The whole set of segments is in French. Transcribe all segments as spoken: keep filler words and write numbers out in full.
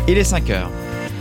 Il est cinq heures.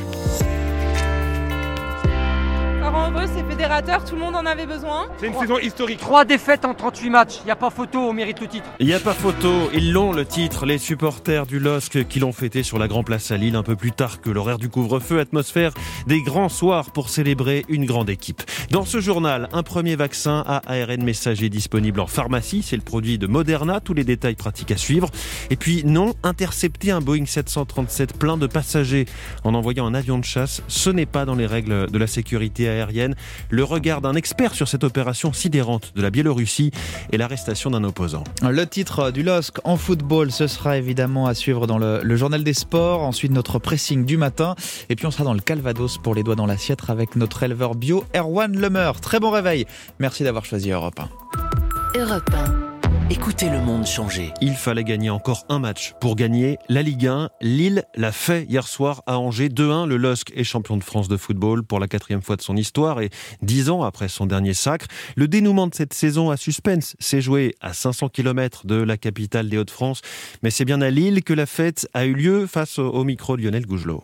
Ça rend heureux, c'est fédérateur, tout le monde en avait besoin. C'est une saison historique. Trois défaites en trente-huit matchs, il n'y a pas photo, on mérite le titre. Il n'y a pas photo, ils l'ont le titre, les supporters du L O S C qui l'ont fêté sur la Grand Place à Lille un peu plus tard que l'horaire du couvre-feu, atmosphère des grands soirs pour célébrer une grande équipe. Dans ce journal, un premier vaccin à A R N messager disponible en pharmacie, c'est le produit de Moderna, tous les détails pratiques à suivre. Et puis non, intercepter un Boeing sept cent trente-sept plein de passagers en envoyant un avion de chasse, ce n'est pas dans les règles de la sécurité aérienne. Le regard d'un expert sur cette opération sidérante de la Biélorussie et l'arrestation d'un opposant. Le titre du L O S C en football, ce sera évidemment à suivre dans le, le journal des sports. Ensuite, notre pressing du matin. Et puis, on sera dans le Calvados pour les doigts dans l'assiette avec notre éleveur bio, Erwan Lemeur. Très bon réveil. Merci d'avoir choisi Europe un. Europe un. Écoutez le monde changer. Il fallait gagner encore un match pour gagner la Ligue un. Lille l'a fait hier soir à Angers. deux un, le L O S C est champion de France de football pour la quatrième fois de son histoire et dix ans après son dernier sacre. Le dénouement de cette saison à suspense s'est joué à cinq cents kilomètres de la capitale des Hauts-de-France. Mais c'est bien à Lille que la fête a eu lieu face au micro de Lionel Gougelot.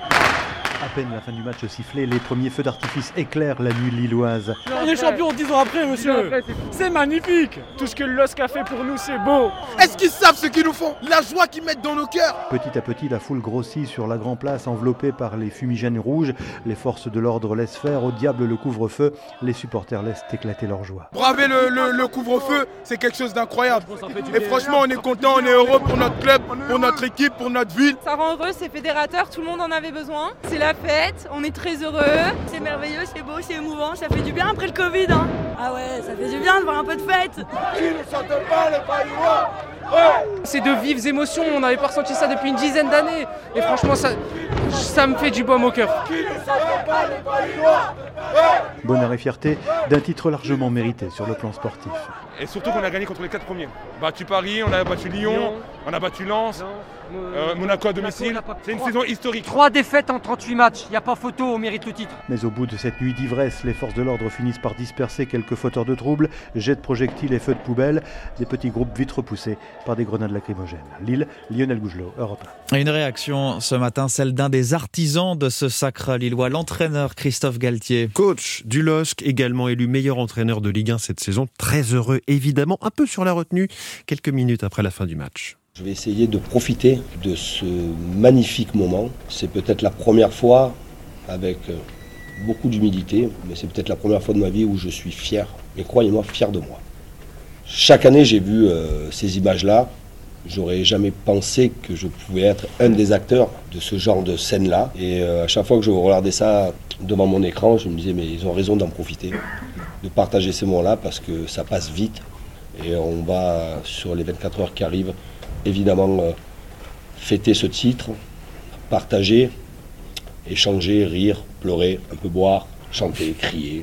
À peine la fin du match sifflée, les premiers feux d'artifice éclairent la nuit lilloise. On est champion dix ans après, monsieur. C'est magnifique. Tout ce que le L O S C a fait pour nous, c'est beau. Est-ce qu'ils savent ce qu'ils nous font? La joie qu'ils mettent dans nos cœurs. Petit à petit, la foule grossit sur la Grand Place, enveloppée par les fumigènes rouges. Les forces de l'ordre laissent faire, au diable le couvre-feu. Les supporters laissent éclater leur joie. Braver le, le, le couvre-feu, c'est quelque chose d'incroyable. Et franchement, on est content, on est heureux pour notre club, pour notre équipe, pour notre ville. Ça rend heureux, c'est fédérateur, tout le monde en avait besoin. C'est la fête, on est très heureux. C'est merveilleux, c'est beau, c'est émouvant, ça fait du bien après le Covid. Hein. Ah ouais, ça fait du bien de voir un peu de fête. Qui ne chante pas les Paillois? Ouais. C'est de vives émotions, on n'avait pas ressenti ça depuis une dizaine d'années. Et franchement, ça, ça me fait du baume au cœur. Qui ne chante pas les Paillois? Ouais. Bonheur et fierté d'un titre largement mérité sur le plan sportif. Et surtout qu'on a gagné contre les quatre premiers. Battu Paris, on a battu Lyon, Lyon. on a battu Lens, euh, Monaco à domicile. C'est une saison historique. Trois défaites en trente-huit matchs, il n'y a pas photo, on mérite le titre. Mais au bout de cette nuit d'ivresse, les forces de l'ordre finissent par disperser quelques fauteurs de troubles, jets de projectiles et feux de poubelle, des petits groupes vite repoussés par des grenades lacrymogènes. Lille, Lionel Gougelot, Europe un. Une réaction ce matin, celle d'un des artisans de ce sacre lillois, l'entraîneur Christophe Galtier. Coach du L O S C, également élu meilleur entraîneur de Ligue un cette saison. Très heureux, évidemment, un peu sur la retenue, quelques minutes après la fin du match. Je vais essayer de profiter de ce magnifique moment. C'est peut-être la première fois, avec beaucoup d'humilité, mais c'est peut-être la première fois de ma vie où je suis fier, et croyez-moi, fier de moi. Chaque année, j'ai vu euh, ces images-là. J'aurais jamais pensé que je pouvais être un des acteurs de ce genre de scène-là. Et euh, à chaque fois que je regardais ça devant mon écran, je me disais, mais ils ont raison d'en profiter, de partager ces moments-là, parce que ça passe vite. Et on va, sur les vingt-quatre heures qui arrivent, évidemment euh, fêter ce titre, partager, échanger, rire, pleurer, un peu boire, chanter, crier.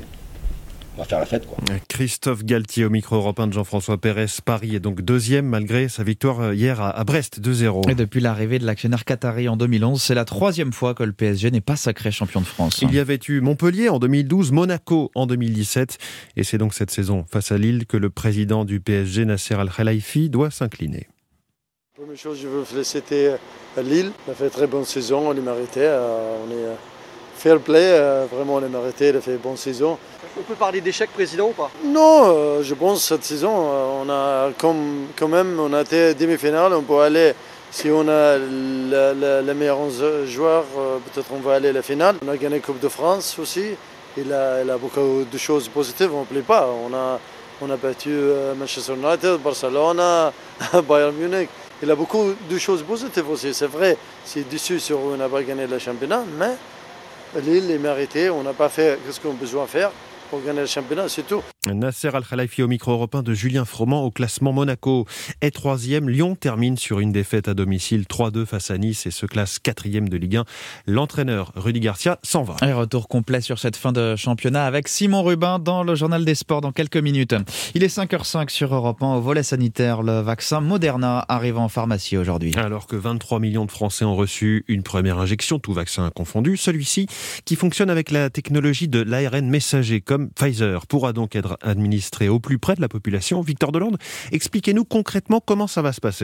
On va faire la fête, quoi. Christophe Galtier au micro Europe un de Jean-François Pérez. Paris est donc deuxième malgré sa victoire hier à Brest deux zéro. Et depuis l'arrivée de l'actionnaire qatari en deux mille onze, c'est la troisième fois que le P S G n'est pas sacré champion de France. Il y avait eu Montpellier en deux mille douze, Monaco en deux mille dix-sept. Et c'est donc cette saison face à Lille que le président du P S G, Nasser Al-Khelaifi, doit s'incliner. Première chose, je veux féliciter Lille. On a fait une très bonne saison, on l'a mérité. On est fair play, vraiment on l'a mérité, on a fait une bonne saison. On peut parler d'échec, président, ou pas? Non, euh, je pense que cette saison, on a comme, quand même, on a été demi-finale, on peut aller, si on a le meilleur joueur, euh, peut-être on va aller à la finale. On a gagné la Coupe de France aussi, il a, il a beaucoup de choses positives, on ne plaît pas. On a, on a battu Manchester United, Barcelone, Bayern Munich. Il a beaucoup de choses positives aussi, c'est vrai. C'est déçu sur on n'a pas gagné le championnat, mais Lille est mérité, on n'a pas fait ce qu'on a besoin de faire. Pour gagner le championnat, c'est tout. Nasser Al-Khelaifi au micro européen de Julien Froment au classement. Monaco est troisième. Lyon termine sur une défaite à domicile trois deux face à Nice et se classe quatrième de Ligue un. L'entraîneur Rudy Garcia s'en va. Et retour complet sur cette fin de championnat avec Simon Rubin dans le journal des sports dans quelques minutes. Il est cinq heures cinq sur Europe un. Au volet sanitaire, le vaccin Moderna arrive en pharmacie aujourd'hui. Alors que vingt-trois millions de Français ont reçu une première injection, tout vaccin confondu, celui-ci qui fonctionne avec la technologie de l'A R N messager comme Pfizer pourra donc être administré au plus près de la population. Victor Delande, expliquez-nous concrètement comment ça va se passer.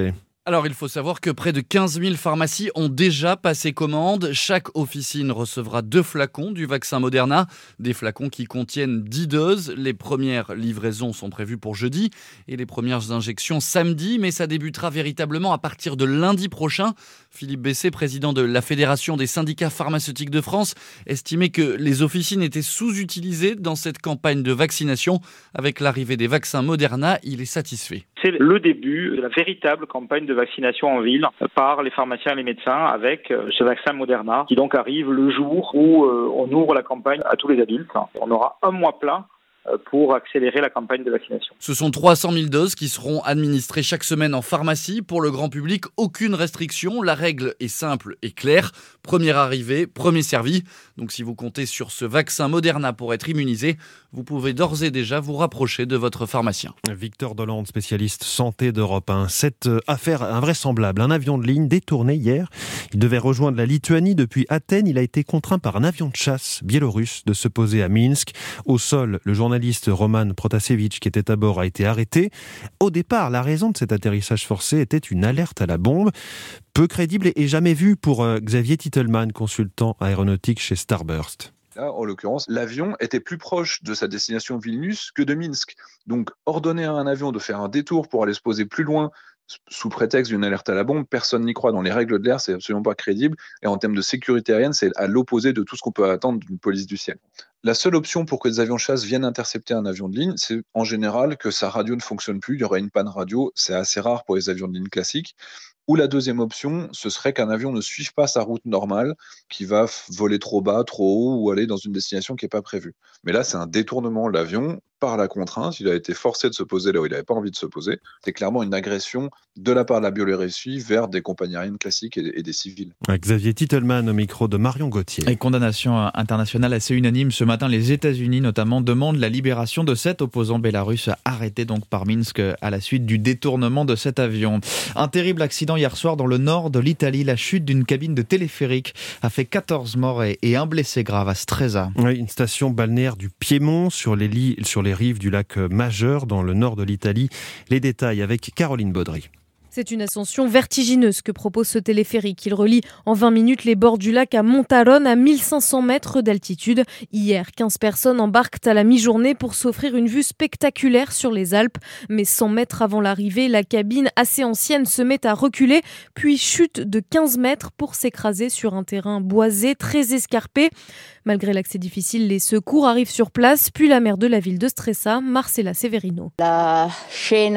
Alors, il faut savoir que près de quinze mille pharmacies ont déjà passé commande. Chaque officine recevra deux flacons du vaccin Moderna, des flacons qui contiennent dix doses. Les premières livraisons sont prévues pour jeudi et les premières injections samedi, mais ça débutera véritablement à partir de lundi prochain. Philippe Bessé, président de la Fédération des syndicats pharmaceutiques de France, estimait que les officines étaient sous-utilisées dans cette campagne de vaccination. Avec l'arrivée des vaccins Moderna, il est satisfait. C'est le début de la véritable campagne de vaccination en ville par les pharmaciens et les médecins avec ce vaccin Moderna qui donc arrive le jour où on ouvre la campagne à tous les adultes. On aura un mois plein pour accélérer la campagne de vaccination. Ce sont trois cent mille doses qui seront administrées chaque semaine en pharmacie. Pour le grand public, aucune restriction. La règle est simple et claire. Première arrivée, premier servi. Donc si vous comptez sur ce vaccin Moderna pour être immunisé, vous pouvez d'ores et déjà vous rapprocher de votre pharmacien. Victor Dolande, spécialiste santé d'Europe un. Cette affaire invraisemblable, un avion de ligne détourné hier. Il devait rejoindre la Lituanie depuis Athènes. Il a été contraint par un avion de chasse biélorusse de se poser à Minsk. Au sol, le journaliste Roman Protasevich qui était à bord a été arrêté. Au départ, la raison de cet atterrissage forcé était une alerte à la bombe. Peu crédible et jamais vue pour Xavier Titelman, consultant aéronautique chez Starburst. Là, en l'occurrence, l'avion était plus proche de sa destination Vilnius que de Minsk. Donc, ordonner à un avion de faire un détour pour aller se poser plus loin sous prétexte d'une alerte à la bombe, personne n'y croit. Dans les règles de l'air, c'est absolument pas crédible. Et en termes de sécurité aérienne, c'est à l'opposé de tout ce qu'on peut attendre d'une police du ciel. La seule option pour que les avions de chasse viennent intercepter un avion de ligne, c'est en général que sa radio ne fonctionne plus, il y aurait une panne radio, c'est assez rare pour les avions de ligne classiques. Ou la deuxième option, ce serait qu'un avion ne suive pas sa route normale, qui va voler trop bas, trop haut, ou aller dans une destination qui n'est pas prévue. Mais là, c'est un détournement. L'avion, par la contrainte, il a été forcé de se poser là où il n'avait pas envie de se poser. C'est clairement une agression de la part de la Biélorussie vers des compagnies aériennes classiques et, et des civils. Xavier Titelman au micro de Marion Gauthier. Et condamnation internationale assez unanime. Ce matin, les États-Unis notamment demandent la libération de sept opposants bélarusses arrêtés donc par Minsk à la suite du détournement de cet avion. Un terrible accident hier soir dans le nord de l'Italie. La chute d'une cabine de téléphérique a fait quatorze morts et, et un blessé grave à Stresa. Oui, une station balnéaire du Piémont sur les, li- sur les rives du lac Majeur dans le nord de l'Italie. Les détails avec Caroline Baudry. C'est une ascension vertigineuse que propose ce téléphérique. Il relie en vingt minutes les bords du lac à Montaron à mille cinq cents mètres d'altitude. Hier, quinze personnes embarquent à la mi-journée pour s'offrir une vue spectaculaire sur les Alpes. Mais cent mètres avant l'arrivée, la cabine assez ancienne se met à reculer, puis chute de quinze mètres pour s'écraser sur un terrain boisé très escarpé. Malgré l'accès difficile, les secours arrivent sur place, puis la maire de la ville de Stresa, Marcella Severino. La scène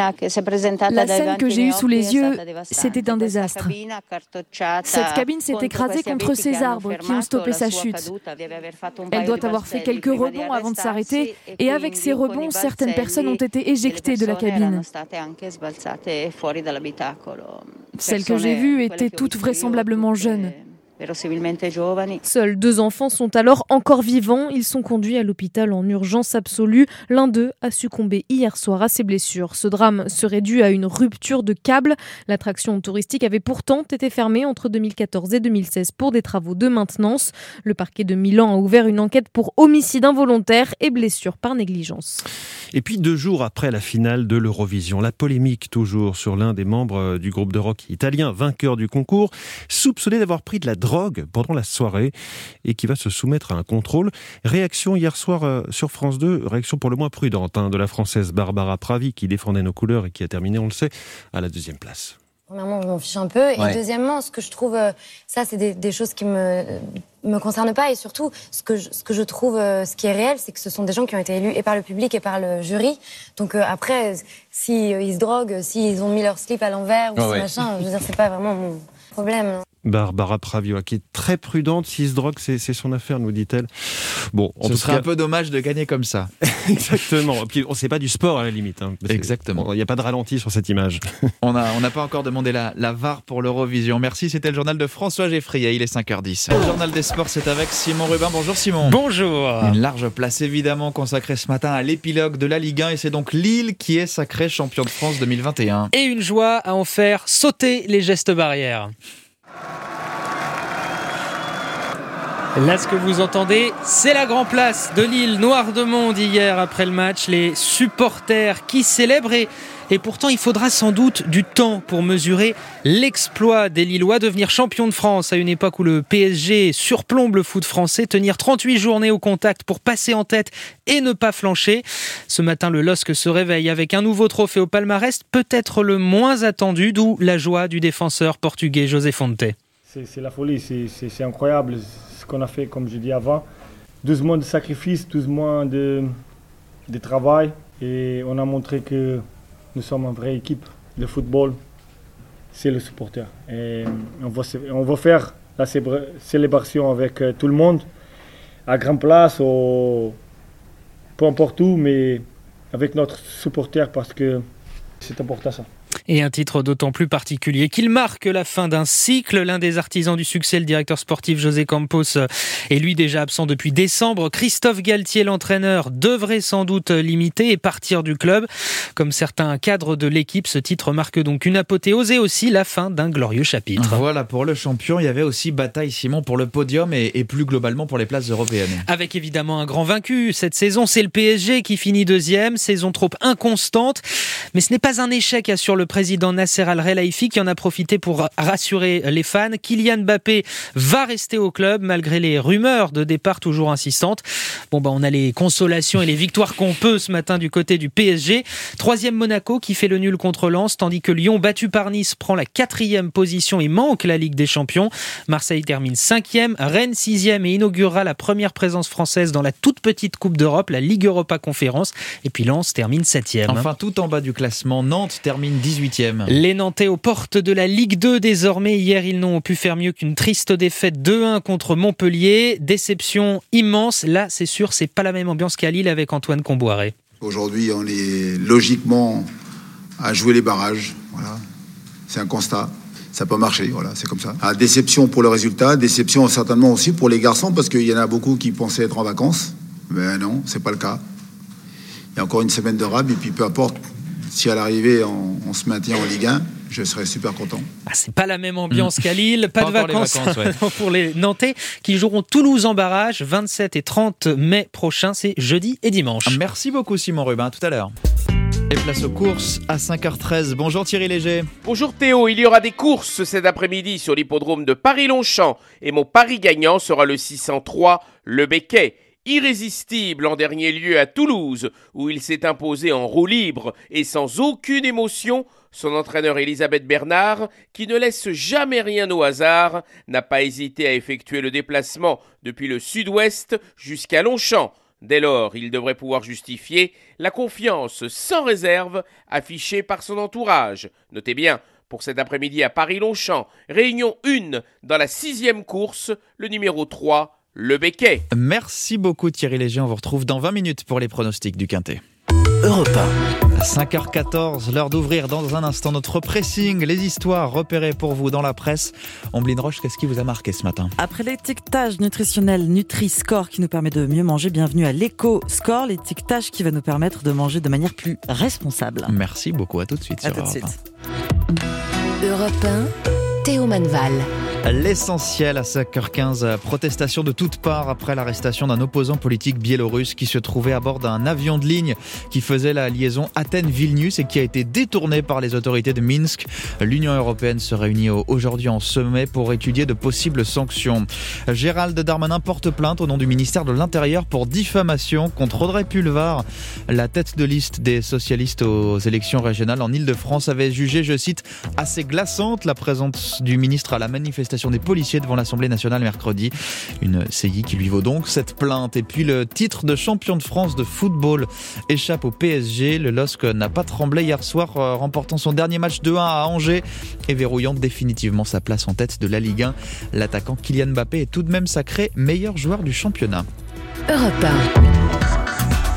que j'ai eue sous les yeux, c'était un désastre. Cette cabine s'est écrasée contre ces arbres qui ont stoppé sa chute. Elle doit avoir fait quelques rebonds avant de s'arrêter, et avec ces rebonds, certaines personnes ont été éjectées de la cabine. Celles que j'ai vues étaient toutes vraisemblablement jeunes. Seuls deux enfants sont alors encore vivants. Ils sont conduits à l'hôpital en urgence absolue. L'un d'eux a succombé hier soir à ses blessures. Ce drame serait dû à une rupture de câble. L'attraction touristique avait pourtant été fermée entre deux mille quatorze et deux mille seize pour des travaux de maintenance. Le parquet de Milan a ouvert une enquête pour homicide involontaire et blessure par négligence. Et puis deux jours après la finale de l'Eurovision, la polémique toujours sur l'un des membres du groupe de rock italien, vainqueur du concours, soupçonné d'avoir pris de la drogue pendant la soirée et qui va se soumettre à un contrôle. Réaction hier soir euh, sur France deux, réaction pour le moins prudente hein, de la Française Barbara Pravi qui défendait nos couleurs et qui a terminé, on le sait, à la deuxième place. Premièrement, je m'en fiche un peu. Ouais. Et deuxièmement, ce que je trouve, euh, ça, c'est des, des choses qui me me concernent pas. Et surtout, ce que je, ce que je trouve, euh, ce qui est réel, c'est que ce sont des gens qui ont été élus et par le public et par le jury. Donc euh, après, si euh, ils se droguent, s'ils si ont mis leur slip à l'envers ou oh, ouais. machin, je veux dire, c'est pas vraiment mon problème. Barbara Pravi, qui est très prudente. S'il se drogue, c'est, c'est son affaire, nous dit-elle. Bon, ce serait cas... un peu dommage de gagner comme ça. Exactement. Puis, on sait pas du sport à la limite. Hein, Exactement. Il n'y a pas de ralenti sur cette image. on n'a on n'a pas encore demandé la, la V A R pour l'Eurovision. Merci, c'était le journal de François Geffrier. Il est cinq heures dix. Le journal des sports, c'est avec Simon Rubin. Bonjour Simon. Bonjour. Une large place évidemment consacrée ce matin à l'épilogue de la Ligue un et c'est donc Lille qui est sacré champion de France deux mille vingt et un. Et une joie à en faire sauter les gestes barrières. Là, ce que vous entendez, c'est la Grand Place de Lille, noire de monde hier après le match. Les supporters qui célèbrent et, et pourtant il faudra sans doute du temps pour mesurer l'exploit des Lillois, devenir champion de France à une époque où le P S G surplombe le foot français, tenir trente-huit journées au contact pour passer en tête et ne pas flancher. Ce matin, le L O S C se réveille avec un nouveau trophée au palmarès, peut-être le moins attendu, d'où la joie du défenseur portugais José Fonte. C'est, c'est la folie, c'est, c'est, c'est incroyable ce qu'on a fait, comme je dis avant. douze mois de sacrifice, douze mois de, de travail et on a montré que nous sommes une vraie équipe. Le football, c'est le supporter. Et on va, on va faire la célébration avec tout le monde, à Grand Place, au, peu importe où, mais avec notre supporter parce que c'est important ça. Et un titre d'autant plus particulier qu'il marque la fin d'un cycle. L'un des artisans du succès, le directeur sportif José Campos, est lui déjà absent depuis décembre. Christophe Galtier, l'entraîneur, devrait sans doute l'imiter et partir du club. Comme certains cadres de l'équipe, ce titre marque donc une apothéose et aussi la fin d'un glorieux chapitre. Voilà, pour le champion, il y avait aussi bataille, Simon, pour le podium et, et plus globalement pour les places européennes. Avec évidemment un grand vaincu. Cette saison, c'est le P S G qui finit deuxième. Saison trop inconstante. Mais ce n'est pas un échec, assure le président Nasser Al-Khelaifi qui en a profité pour rassurer les fans. Kylian Mbappé va rester au club malgré les rumeurs de départ toujours insistantes. Bon bah on a les consolations et les victoires qu'on peut ce matin du côté du P S G. Troisième Monaco qui fait le nul contre Lens, tandis que Lyon, battu par Nice, prend la quatrième position et manque la Ligue des Champions. Marseille termine cinquième, Rennes sixième et inaugurera la première présence française dans la toute petite Coupe d'Europe, la Ligue Europa Conférence. Et puis Lens termine septième. Enfin, tout en bas du classement, Nantes termine dix-huitième. Les Nantais aux portes de la Ligue deux désormais. Hier, ils n'ont pu faire mieux qu'une triste défaite deux un contre Montpellier. Déception immense. Là, c'est sûr, c'est pas la même ambiance qu'à Lille avec Antoine Comboiré. Aujourd'hui, on est logiquement à jouer les barrages. Voilà. C'est un constat. Ça peut marcher, voilà, c'est comme ça. Ah, déception pour le résultat, déception certainement aussi pour les garçons, parce qu'il y en a beaucoup qui pensaient être en vacances. Mais non, c'est pas le cas. Il y a encore une semaine de rab, et puis peu importe. Si à l'arrivée, on, on se maintient en Ligue un, je serais super content. Ah, c'est pas la même ambiance mmh. qu'à Lille. Pas, pas de vacances, les vacances ouais. pour les Nantais qui joueront Toulouse en barrage vingt-sept et trente mai prochain. C'est jeudi et dimanche. Merci beaucoup Simon Rubin. À tout à l'heure. Et place aux courses à cinq heures treize. Bonjour Thierry Léger. Bonjour Théo. Il y aura des courses cet après-midi sur l'hippodrome de Paris-Longchamp. Et mon pari gagnant sera le six cent trois, le Becquet. Irrésistible en dernier lieu à Toulouse, où il s'est imposé en roue libre et sans aucune émotion, son entraîneur Elisabeth Bernard, qui ne laisse jamais rien au hasard, n'a pas hésité à effectuer le déplacement depuis le sud-ouest jusqu'à Longchamp. Dès lors, il devrait pouvoir justifier la confiance sans réserve affichée par son entourage. Notez bien, pour cet après-midi à Paris-Longchamp, réunion un dans la sixième course, le numéro trois, le Becquet. Merci beaucoup Thierry Léger, on vous retrouve dans vingt minutes pour les pronostics du Quintet. Europe un. cinq heures quatorze, l'heure d'ouvrir dans un instant notre pressing, les histoires repérées pour vous dans la presse. Ombline Roche, qu'est-ce qui vous a marqué ce matin ? Après l'étiquetage nutritionnel Nutri-Score qui nous permet de mieux manger, bienvenue à l'Eco-Score, l'étiquetage qui va nous permettre de manger de manière plus responsable. Merci beaucoup, à tout de suite à sur tout de Europe suite. un. Europe un, Théo Manval. L'essentiel à cinq heures quinze, protestation de toutes parts après l'arrestation d'un opposant politique biélorusse qui se trouvait à bord d'un avion de ligne qui faisait la liaison Athènes-Vilnius et qui a été détourné par les autorités de Minsk. L'Union européenne se réunit aujourd'hui en sommet pour étudier de possibles sanctions. Gérald Darmanin porte plainte au nom du ministère de l'Intérieur pour diffamation contre Audrey Pulvar. La tête de liste des socialistes aux élections régionales en Ile-de-France avait jugé, je cite, assez glaçante la présence du ministre à la manifestation des policiers devant l'Assemblée nationale mercredi. Une C I qui lui vaut donc cette plainte. Et puis le titre de champion de France de football échappe au P S G. Le L O S C n'a pas tremblé hier soir, remportant son dernier match deux un à Angers et verrouillant définitivement sa place en tête de la Ligue un. L'attaquant Kylian Mbappé est tout de même sacré meilleur joueur du championnat. Europe un.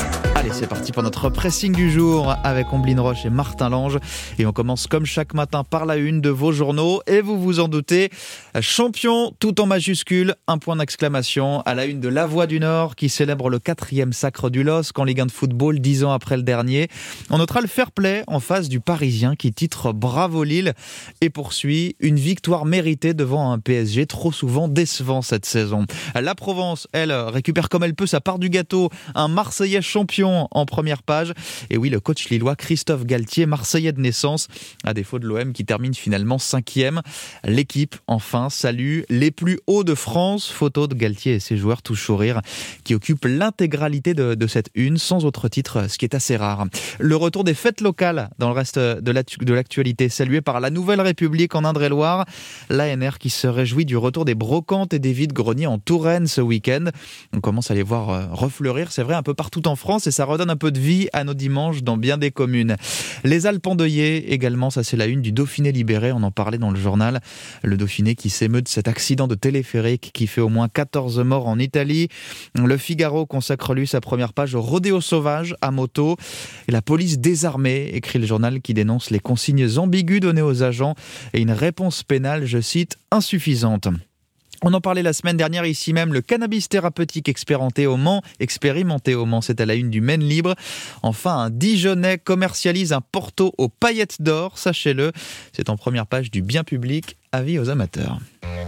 Allez, c'est parti pour notre pressing du jour avec Omblin Roche et Martin Lange. Et on commence comme chaque matin par la une de vos journaux. Et vous vous en doutez, champion tout en majuscule, un point d'exclamation à la une de La Voix du Nord qui célèbre le quatrième sacre du L O S C en Ligue un de football, dix ans après le dernier. On notera le fair play en face du Parisien qui titre Bravo Lille et poursuit une victoire méritée devant un P S G trop souvent décevant cette saison. La Provence, elle, récupère comme elle peut sa part du gâteau. Un Marseillais champion en première page. Et oui, le coach lillois Christophe Galtier, Marseillais de naissance, à défaut de l'O M qui termine finalement cinquième. L'équipe, enfin, salue les plus hauts de France. Photo de Galtier et ses joueurs tous sourire qui occupent l'intégralité de, de cette une, sans autre titre, ce qui est assez rare. Le retour des fêtes locales dans le reste de, la, de l'actualité, salué par la Nouvelle République en Indre-et-Loire. L'A N R qui se réjouit du retour des brocantes et des vides-greniers en Touraine ce week-end. On commence à les voir refleurir, c'est vrai, un peu partout en France et ça redonne un peu de vie à nos dimanches dans bien des communes. Les Alpes endeuillées également, ça c'est la une du Dauphiné libéré, on en parlait dans le journal. Le Dauphiné qui s'émeut de cet accident de téléphérique qui fait au moins quatorze morts en Italie. Le Figaro consacre lui sa première page au rodéo sauvage à moto. Et la police désarmée, écrit le journal qui dénonce les consignes ambiguës données aux agents et une réponse pénale, je cite, insuffisante. On en parlait la semaine dernière ici même, le cannabis thérapeutique expérimenté au Mans, expérimenté au Mans, c'est à la une du Maine Libre. Enfin, un Dijonnais commercialise un Porto aux paillettes d'or, sachez-le. C'est en première page du Bien Public, avis aux amateurs.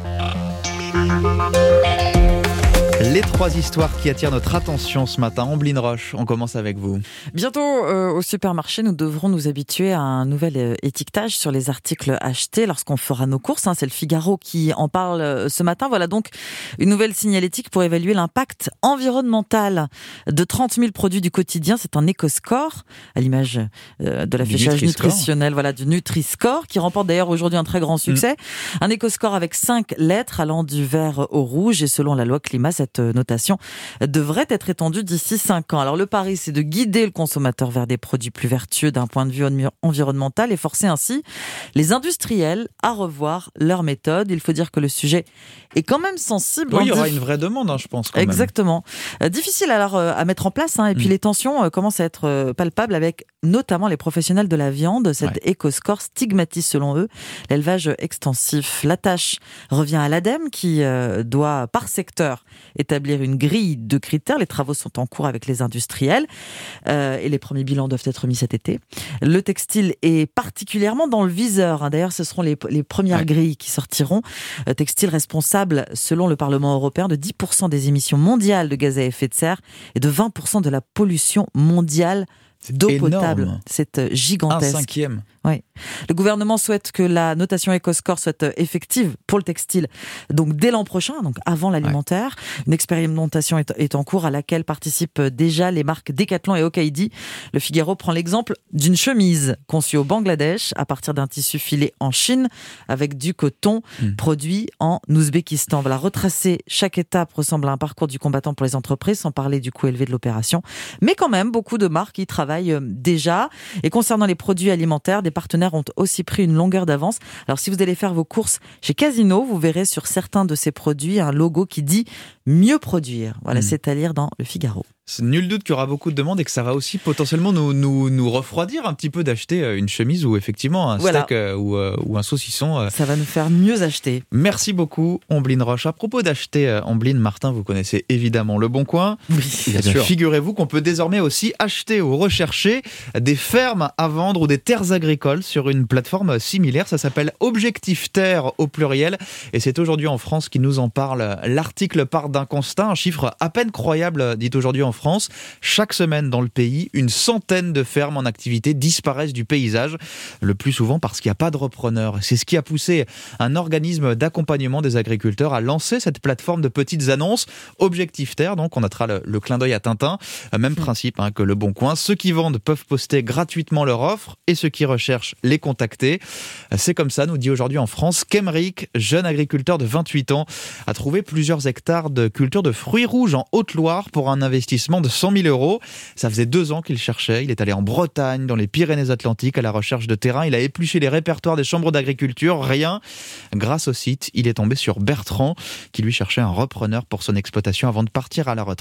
Les trois histoires qui attirent notre attention ce matin. Omblin Roche, on commence avec vous. Bientôt, euh, au supermarché, nous devrons nous habituer à un nouvel euh, étiquetage sur les articles achetés lorsqu'on fera nos courses. Hein. C'est le Figaro qui en parle euh, ce matin. Voilà donc une nouvelle signalétique pour évaluer l'impact environnemental de trente mille produits du quotidien. C'est un éco-score, à l'image euh, de l'affichage nutritionnel, voilà, du Nutri-Score, qui remporte d'ailleurs aujourd'hui un très grand succès. Mmh. Un éco-score avec cinq lettres allant du vert au rouge. Et selon la loi climat, cette notation devrait être étendue d'ici cinq ans. Alors le pari, c'est de guider le consommateur vers des produits plus vertueux d'un point de vue environnemental et forcer ainsi les industriels à revoir leurs méthodes. Il faut dire que le sujet est quand même sensible. Oui, il y aura une vraie demande, hein, je pense. Quand Exactement. Même. Difficile alors à mettre en place, hein, et puis mmh. les tensions commencent à être palpables avec notamment les professionnels de la viande. Cette ouais. éco-score stigmatise selon eux l'élevage extensif. La tâche revient à l'ADEME qui euh, doit par secteur établir une grille de critères. Les travaux sont en cours avec les industriels euh, et les premiers bilans doivent être mis cet été. Le textile est particulièrement dans le viseur. Hein. D'ailleurs, ce seront les, les premières ouais. grilles qui sortiront. Euh, textile responsable, selon le Parlement européen, de dix pour cent des émissions mondiales de gaz à effet de serre et de vingt pour cent de la pollution mondiale d'eau énorme. Potable. C'est gigantesque. Un cinquième. Oui. Le gouvernement souhaite que la notation EcoScore soit effective pour le textile, donc dès l'an prochain, donc avant l'alimentaire. Ouais. Une expérimentation est, est en cours à laquelle participent déjà les marques Decathlon et Hokaidi. Le Figaro prend l'exemple d'une chemise conçue au Bangladesh à partir d'un tissu filé en Chine avec du coton mmh. produit en Ouzbékistan. Voilà, retracer chaque étape ressemble à un parcours du combattant pour les entreprises, sans parler du coût élevé de l'opération. Mais quand même, beaucoup de marques y travaillent déjà. Et concernant les produits alimentaires, des partenaires ont aussi pris une longueur d'avance. Alors si vous allez faire vos courses chez Casino, vous verrez sur certains de ces produits un logo qui dit « mieux produire ». Voilà, mmh. c'est à lire dans Le Figaro. C'est nul doute qu'il y aura beaucoup de demandes et que ça va aussi potentiellement nous, nous, nous refroidir un petit peu d'acheter une chemise ou effectivement un voilà. steak euh, ou, euh, ou un saucisson. Euh. Ça va nous faire mieux acheter. Merci beaucoup, Omblin Roche. À propos d'acheter, euh, Omblin, Martin, vous connaissez évidemment Le Bon Coin. Oui, bien sûr. Figurez-vous qu'on peut désormais aussi acheter ou rechercher des fermes à vendre ou des terres agricoles sur une plateforme similaire. Ça s'appelle Objectif Terre au pluriel et c'est aujourd'hui en France qui nous en parle. L'article part d'un constat, un chiffre à peine croyable, dit aujourd'hui en France. France. Chaque semaine dans le pays, une centaine de fermes en activité disparaissent du paysage, le plus souvent parce qu'il n'y a pas de repreneur. C'est ce qui a poussé un organisme d'accompagnement des agriculteurs à lancer cette plateforme de petites annonces, Objectif Terre, donc on notera le, le clin d'œil à Tintin. Même principe hein, que Le Bon Coin. Ceux qui vendent peuvent poster gratuitement leur offre et ceux qui recherchent les contacter. C'est comme ça, nous dit aujourd'hui en France, qu'Emeric, jeune agriculteur de vingt-huit ans, a trouvé plusieurs hectares de culture de fruits rouges en Haute-Loire pour un investissement de cent mille euros. Ça faisait deux ans qu'il cherchait. Il est allé en Bretagne, dans les Pyrénées-Atlantiques, à la recherche de terrain. Il a épluché les répertoires des chambres d'agriculture. Rien. Grâce au site, il est tombé sur Bertrand, qui lui cherchait un repreneur pour son exploitation avant de partir à la retraite.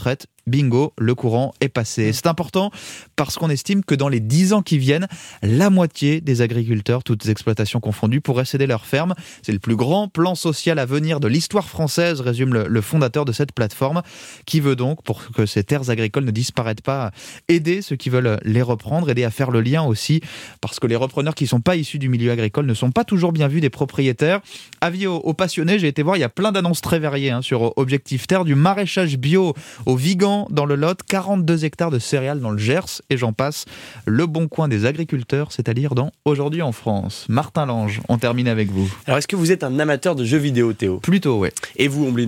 bingo, le courant est passé. C'est important parce qu'on estime que dans les dix ans qui viennent, la moitié des agriculteurs, toutes exploitations confondues, pourraient céder leur ferme. C'est le plus grand plan social à venir de l'histoire française, résume le, le fondateur de cette plateforme, qui veut donc, pour que ces terres agricoles ne disparaissent pas, aider ceux qui veulent les reprendre, aider à faire le lien aussi, parce que les repreneurs qui ne sont pas issus du milieu agricole ne sont pas toujours bien vus des propriétaires. Avis aux, aux passionnés, j'ai été voir, il y a plein d'annonces très variées hein, sur Objectif Terre, du maraîchage bio au Vigan dans le Lot, quarante-deux hectares de céréales dans le Gers, et j'en passe. Le bon coin des agriculteurs, c'est à dire dans Aujourd'hui en France. Martin Lange, on termine avec vous. Alors, est-ce que vous êtes un amateur de jeux vidéo, Théo ? Plutôt, ouais. Et vous, Ombline ?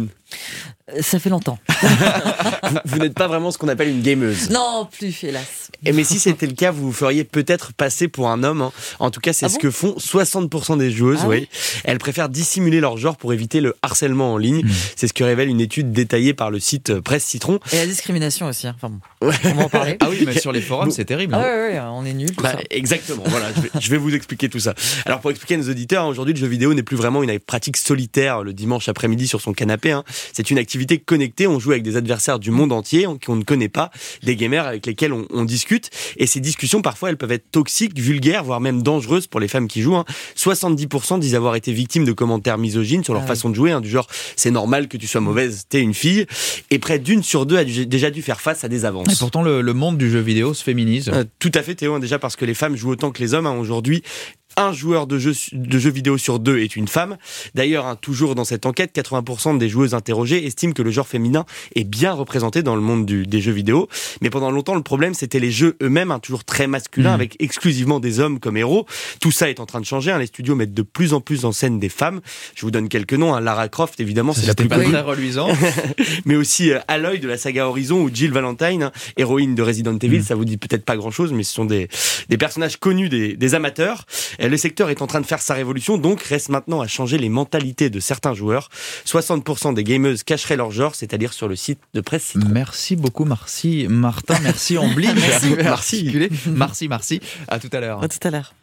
Ça fait longtemps. vous, vous n'êtes pas vraiment ce qu'on appelle une gameuse. Non, plus, hélas. Et mais si c'était le cas, vous vous feriez peut-être passer pour un homme. Hein. En tout cas, c'est ah ce bon que font soixante pour cent des joueuses. Ah oui. Oui. Elles préfèrent dissimuler leur genre pour éviter le harcèlement en ligne. Mmh. C'est ce que révèle une étude détaillée par le site Presse Citron. Et la discrimination aussi. Hein. Enfin bon, ouais. On va en parler. Ah oui, mais sur les forums, c'est terrible. Ah hein. ouais, ouais, on est nuls. Bah, exactement. Voilà, je vais, je vais vous expliquer tout ça. Alors, pour expliquer à nos auditeurs, aujourd'hui, le jeu vidéo n'est plus vraiment une pratique solitaire le dimanche après-midi sur son canapé. Hein. C'est une activité connectée. On joue avec des adversaires du monde entier qu'on ne connaît pas, des gamers avec lesquels on, on discute. Et ces discussions, parfois, elles peuvent être toxiques, vulgaires, voire même dangereuses pour les femmes qui jouent. Hein. soixante-dix pour cent disent avoir été victimes de commentaires misogynes sur leur ah façon oui. de jouer, hein, du genre « c'est normal que tu sois mauvaise, t'es une fille ». Et près d'une sur deux a dû, déjà dû faire face à des avances. Et pourtant, le, le monde du jeu vidéo se féminise. Euh, tout à fait, Théo, hein, déjà parce que les femmes jouent autant que les hommes hein, aujourd'hui. Un joueur de jeux, de jeux vidéo sur deux est une femme. D'ailleurs, hein, toujours dans cette enquête, quatre-vingts pour cent des joueuses interrogées estiment que le genre féminin est bien représenté dans le monde du, des jeux vidéo. Mais pendant longtemps, le problème, c'était les jeux eux-mêmes, hein, toujours très masculins, mmh. avec exclusivement des hommes comme héros. Tout ça est en train de changer. Hein. Les studios mettent de plus en plus en scène des femmes. Je vous donne quelques noms. Hein. Lara Croft, évidemment, c'est la plus connue. Très reluisant. Mais aussi euh, Aloy de la saga Horizon ou Jill Valentine, hein, héroïne de Resident Evil. Mmh. Ça vous dit peut-être pas grand-chose, mais ce sont des, des personnages connus des, des amateurs. Et le secteur est en train de faire sa révolution, donc reste maintenant à changer les mentalités de certains joueurs. soixante pour cent des gameuses cacheraient leur genre, c'est-à-dire sur le site de Presse Citron. Merci beaucoup, merci Martin, merci Ombline. merci, merci. merci, merci. À tout à l'heure. À tout à l'heure.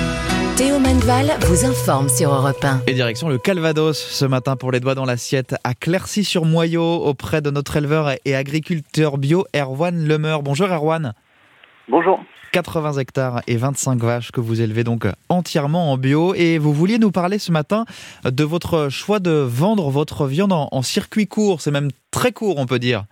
Théo Manval vous informe sur Europe un. Et direction le Calvados ce matin pour les doigts dans l'assiette à Clercy-sur-Moyau auprès de notre éleveur et agriculteur bio Erwan Lemeur. Bonjour Erwan. Bonjour. quatre-vingts hectares et vingt-cinq vaches que vous élevez donc entièrement en bio. Et vous vouliez nous parler ce matin de votre choix de vendre votre viande en, en circuit court. C'est même très court, on peut dire.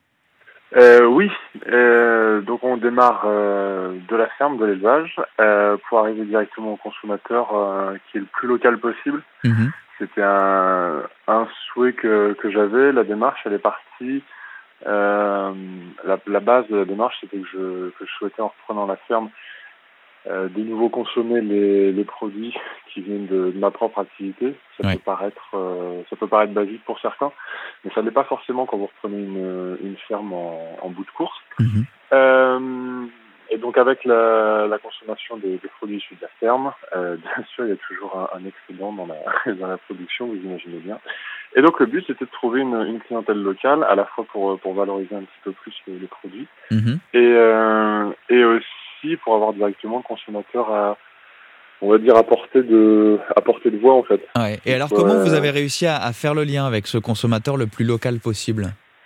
Euh, oui. Euh, donc on démarre euh, de la ferme, de l'élevage, euh, pour arriver directement au consommateur euh, qui est le plus local possible. Mmh. C'était un, un souhait que, que j'avais. La démarche, elle est partie... Euh, la, la base de la démarche, c'était que je, que je souhaitais, en reprenant la ferme, euh, de nouveau consommer les, les produits qui viennent de, de ma propre activité. Ça ouais. peut paraître, euh, ça peut paraître basique pour certains, mais ça n'est pas forcément quand vous reprenez une, une ferme en, en bout de course. Mmh. Euh, et donc, avec la, la consommation des, des produits issus de la ferme, euh, bien sûr, il y a toujours un, un excédent dans la, dans la production, vous imaginez bien. Et donc le but, c'était de trouver une, une clientèle locale, à la fois pour, pour valoriser un petit peu plus les, les produits, mmh. et, euh, et aussi pour avoir directement le consommateur à, on va dire, à portée de, à portée de voix, en fait. Ouais. Et alors, donc, comment euh, vous avez réussi à, à faire le lien avec ce consommateur le plus local possible ?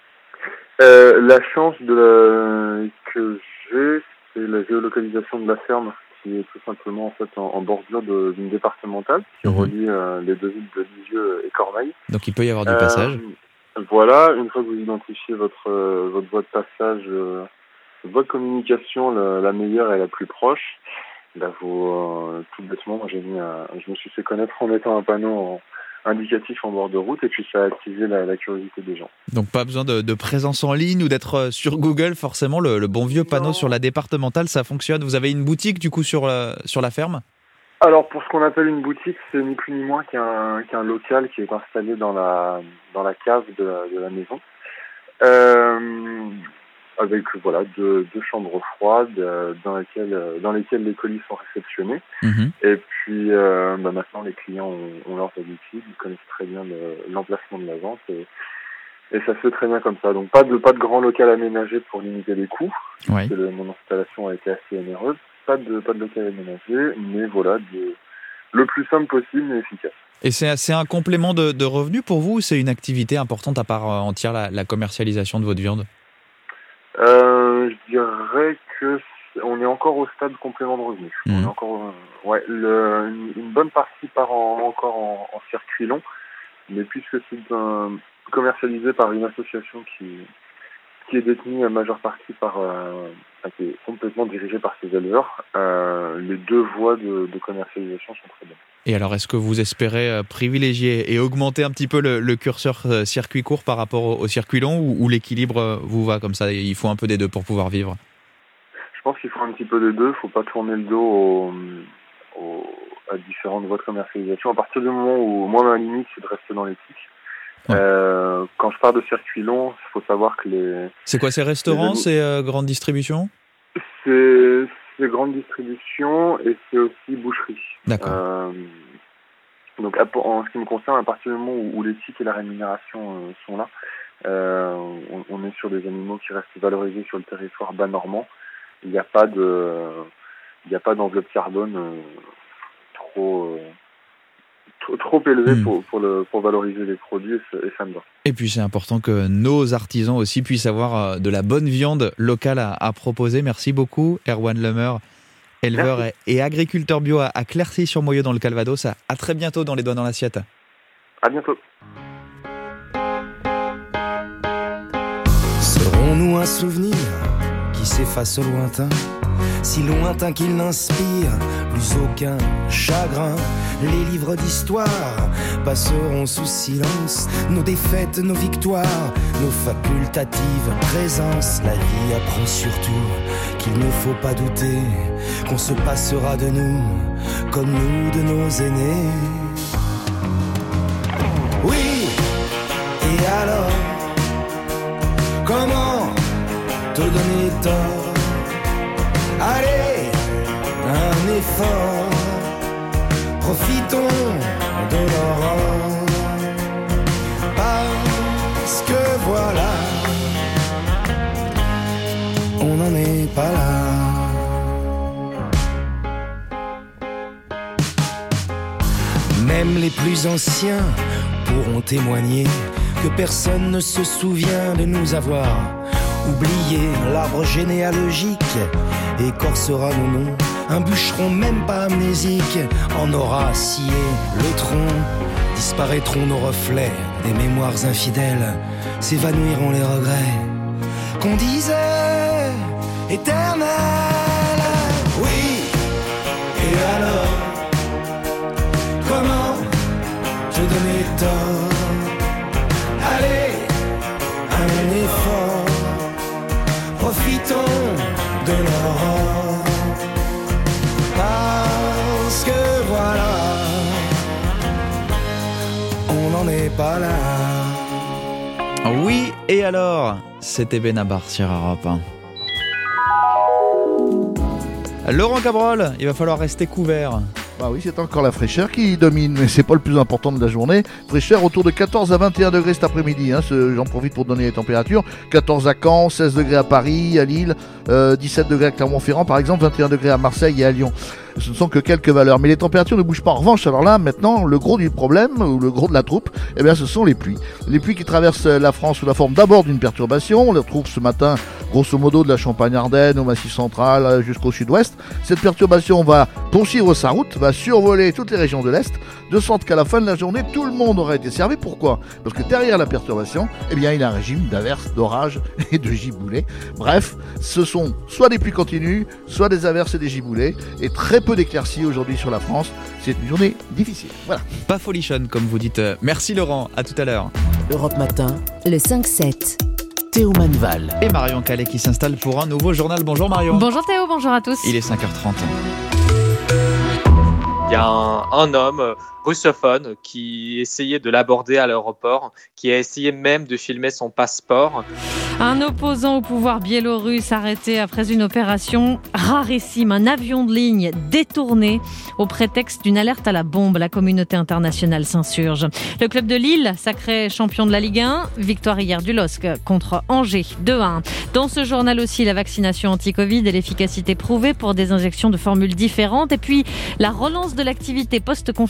euh, La chance de la, que j'ai, c'est la géolocalisation de la ferme, qui est tout simplement en fait en, en bordure de, d'une départementale qui mmh. relie euh, les deux villes de Lisieux et Cormeilles. Donc il peut y avoir du euh, passage. Voilà, une fois que vous identifiez votre euh, votre voie de passage, euh, votre voie de communication la, la meilleure et la plus proche, là vous euh, tout bêtement, moi j'ai mis, un, je me suis fait connaître en mettant un panneau en, indicatif en bord de route, et puis ça a attisé la, la curiosité des gens. Donc pas besoin de, de présence en ligne ou d'être sur Google, forcément, le, le bon vieux panneau non. sur la départementale, ça fonctionne. Vous avez une boutique du coup sur la, sur la ferme ? Alors pour ce qu'on appelle une boutique, c'est ni plus ni moins qu'un, qu'un local qui est installé dans la, dans la cave de la, de la maison. Euh, avec voilà deux, deux chambres froides euh, dans lesquelles dans lesquelles les colis sont réceptionnés. Mmh. Et puis euh, bah maintenant les clients ont, ont leurs habitudes, ils connaissent très bien le, l'emplacement de la vente et, et ça se fait très bien comme ça. Donc pas de pas de grand local aménagé pour limiter les coûts, oui. parce que le, mon installation a été assez onéreuse. Pas de pas de local aménagé, mais voilà de, le plus simple possible mais efficace. Et c'est, c'est un complément de, de revenus pour vous ou c'est une activité importante à part entière la, la commercialisation de votre viande ? euh, Je dirais que on est encore au stade complément de revenus. Mmh. On est encore, euh, ouais, le, une, une bonne partie part en, encore en, en circuit long, mais puisque c'est un, commercialisé par une association qui, qui est détenue à majeure partie par, euh, qui est complètement dirigée par ses éleveurs, euh, les deux voies de, de commercialisation sont très bonnes. Et alors, est-ce que vous espérez privilégier et augmenter un petit peu le, le curseur circuit court par rapport au, au circuit long, ou, ou l'équilibre vous va comme ça? Il faut un peu des deux pour pouvoir vivre? Je pense qu'il faut un petit peu des deux. Il ne faut pas tourner le dos au, au, à différentes voies de commercialisation. À partir du moment où, moi, ma limite, c'est de rester dans l'éthique. Ouais. Euh, quand je pars de circuit long, il faut savoir que les... C'est quoi, ces restaurants, ces euh, grandes distributions? C'est... C'est grande distribution et c'est aussi boucherie. D'accord. Euh, donc, en ce qui me concerne, à partir du moment où, où l'éthique et la rémunération euh, sont là, euh, on, on est sur des animaux qui restent valorisés sur le territoire bas normand. Il n'y a pas de, il n'y a pas d'enveloppe carbone euh, trop, euh, trop, trop élevée mmh. pour, pour, le, pour valoriser les produits, et ça me va. Et puis c'est important que nos artisans aussi puissent avoir de la bonne viande locale à, à proposer. Merci beaucoup, Erwan Lemer, éleveur et, et agriculteur bio à, à Clercy-sur-Moyeux dans le Calvados. À, à très bientôt dans Les Doigts dans l'Assiette. À bientôt. Serons-nous un souvenir qui s'efface au lointain, si lointain qu'il n'inspire plus aucun chagrin? Les livres d'histoire passeront sous silence nos défaites, nos victoires, nos facultatives présences. La vie apprend surtout qu'il ne faut pas douter qu'on se passera de nous comme nous de nos aînés. Oui, et alors, comment te donner tort? Allez, un effort, profitons de l'aurore, parce que voilà, on n'en est pas là. Même les plus anciens pourront témoigner que personne ne se souvient de nous avoir oublié. L'arbre généalogique écorcera nos noms. Un bûcheron même pas amnésique en aura scié le tronc. Disparaîtront nos reflets des mémoires infidèles. S'évanouiront les regrets qu'on disait éternels. Oui, et alors, comment te donner tort? Allez, un effort, profitons de l'aurore, parce que voilà, on n'en est pas là. Oui, et alors, c'était Benabar sur Europe un. Laurent Cabrol, il va falloir rester couvert. Bah oui, c'est encore la fraîcheur qui domine, mais c'est pas le plus important de la journée. Fraîcheur autour de quatorze à vingt et un degrés cet après-midi, hein. Ce, j'en profite pour donner les températures. quatorze à Caen, seize degrés à Paris, à Lille, euh, dix-sept degrés à Clermont-Ferrand par exemple, vingt et un degrés à Marseille et à Lyon. Ce ne sont que quelques valeurs, mais les températures ne bougent pas. En revanche, alors là, maintenant, le gros du problème, ou le gros de la troupe, eh bien, ce sont les pluies. Les pluies qui traversent la France sous la forme d'abord d'une perturbation. On les retrouve ce matin, grosso modo, de la Champagne-Ardenne au Massif central jusqu'au sud-ouest. Cette perturbation va poursuivre sa route, va survoler toutes les régions de l'Est, de sorte qu'à la fin de la journée, tout le monde aura été servi. Pourquoi ? Parce que derrière la perturbation, eh bien, il y a un régime d'averses, d'orages et de giboulées. Bref, ce sont soit des pluies continues, soit des averses et des giboulées, et très peu d'éclaircies aujourd'hui sur la France. C'est une journée difficile. Voilà. Pas folichonne, comme vous dites. Merci Laurent, à tout à l'heure. Europe Matin, le cinq sept. Théo Manval. Et Marion Calais qui s'installe pour un nouveau journal. Bonjour Marion. Bonjour Théo, bonjour à tous. Il est cinq heures trente. Il y a un, un homme russophone qui essayait de l'aborder à l'aéroport, qui a essayé même de filmer son passeport. Un opposant au pouvoir biélorusse arrêté après une opération rarissime, un avion de ligne détourné au prétexte d'une alerte à la bombe. La communauté internationale s'insurge. Le club de Lille, sacré champion de la Ligue un, victoire hier du L O S C contre Angers, deux à un. Dans ce journal aussi, la vaccination anti-Covid et l'efficacité prouvée pour des injections de formules différentes. Et puis, la relance de l'activité post-confinement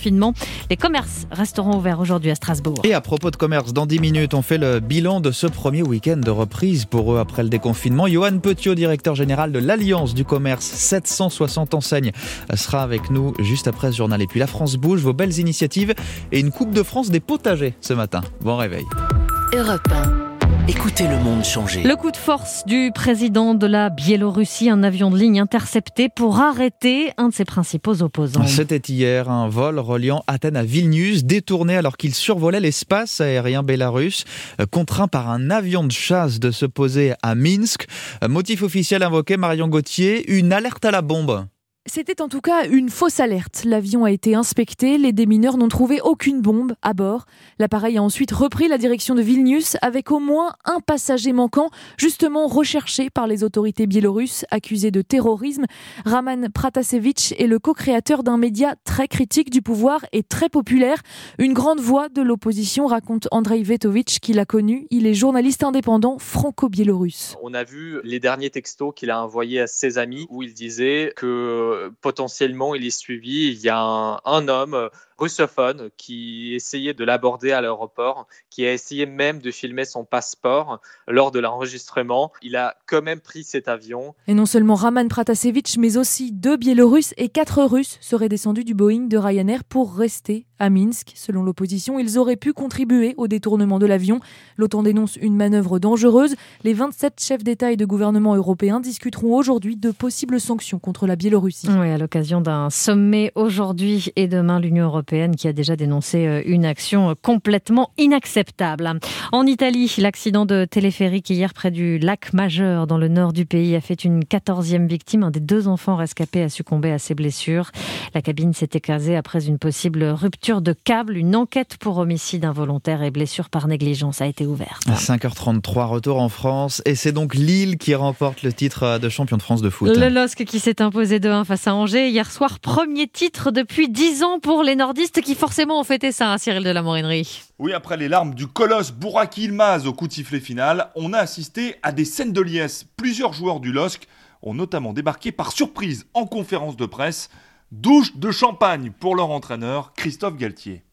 Les commerces resteront ouverts aujourd'hui à Strasbourg. Et à propos de commerce, dans dix minutes, on fait le bilan de ce premier week-end de reprise pour eux après le déconfinement. Johan Petiot, directeur général de l'Alliance du commerce, sept cent soixante enseignes, sera avec nous juste après ce journal. Et puis la France bouge, vos belles initiatives et une Coupe de France des potagers ce matin. Bon réveil. Europe un. Écoutez le monde changer. Le coup de force du président de la Biélorussie, un avion de ligne intercepté pour arrêter un de ses principaux opposants. C'était hier un vol reliant Athènes à Vilnius, détourné alors qu'il survolait l'espace aérien bélarusse, contraint par un avion de chasse de se poser à Minsk. Motif officiel invoqué, Marion Gauthier, une alerte à la bombe. C'était en tout cas une fausse alerte. L'avion a été inspecté, les démineurs n'ont trouvé aucune bombe à bord. L'appareil a ensuite repris la direction de Vilnius avec au moins un passager manquant, justement recherché par les autorités biélorusses, accusé de terrorisme. Raman Pratasevich est le co-créateur d'un média très critique du pouvoir et très populaire. Une grande voix de l'opposition, raconte Andrei Vetovitch, qui l'a connu. Il est journaliste indépendant franco-biélorusse. On a vu les derniers textos qu'il a envoyés à ses amis où il disait que potentiellement il est suivi, il y a un, un homme russophone qui essayait de l'aborder à l'aéroport, qui a essayé même de filmer son passeport lors de l'enregistrement. Il a quand même pris cet avion. Et non seulement Raman Pratasevich, mais aussi deux Biélorusses et quatre Russes seraient descendus du Boeing de Ryanair pour rester à Minsk. Selon l'opposition, ils auraient pu contribuer au détournement de l'avion. L'OTAN dénonce une manœuvre dangereuse. Les vingt-sept chefs d'État et de gouvernement européens discuteront aujourd'hui de possibles sanctions contre la Biélorussie. Oui, à l'occasion d'un sommet aujourd'hui et demain, l'Union européenne qui a déjà dénoncé une action complètement inacceptable. En Italie, l'accident de téléphérique hier près du lac Majeur dans le nord du pays a fait une quatorzième victime. Un des deux enfants rescapés a succombé à ses blessures. La cabine s'est écrasée après une possible rupture de câble. Une enquête pour homicide involontaire et blessure par négligence a été ouverte. À cinq heures trente-trois, retour en France. Et c'est donc Lille qui remporte le titre de champion de France de foot. Le L O S C qui s'est imposé deux un face à Angers. Hier soir, premier titre depuis dix ans pour les nordistes qui forcément ont fêté ça, hein, Cyril de la Morinerie. Oui, après les larmes du colosse Bouraki Ilmaz au coup de sifflet final, on a assisté à des scènes de liesse. Plusieurs joueurs du L O S C ont notamment débarqué par surprise en conférence de presse. Douche de champagne pour leur entraîneur, Christophe Galtier.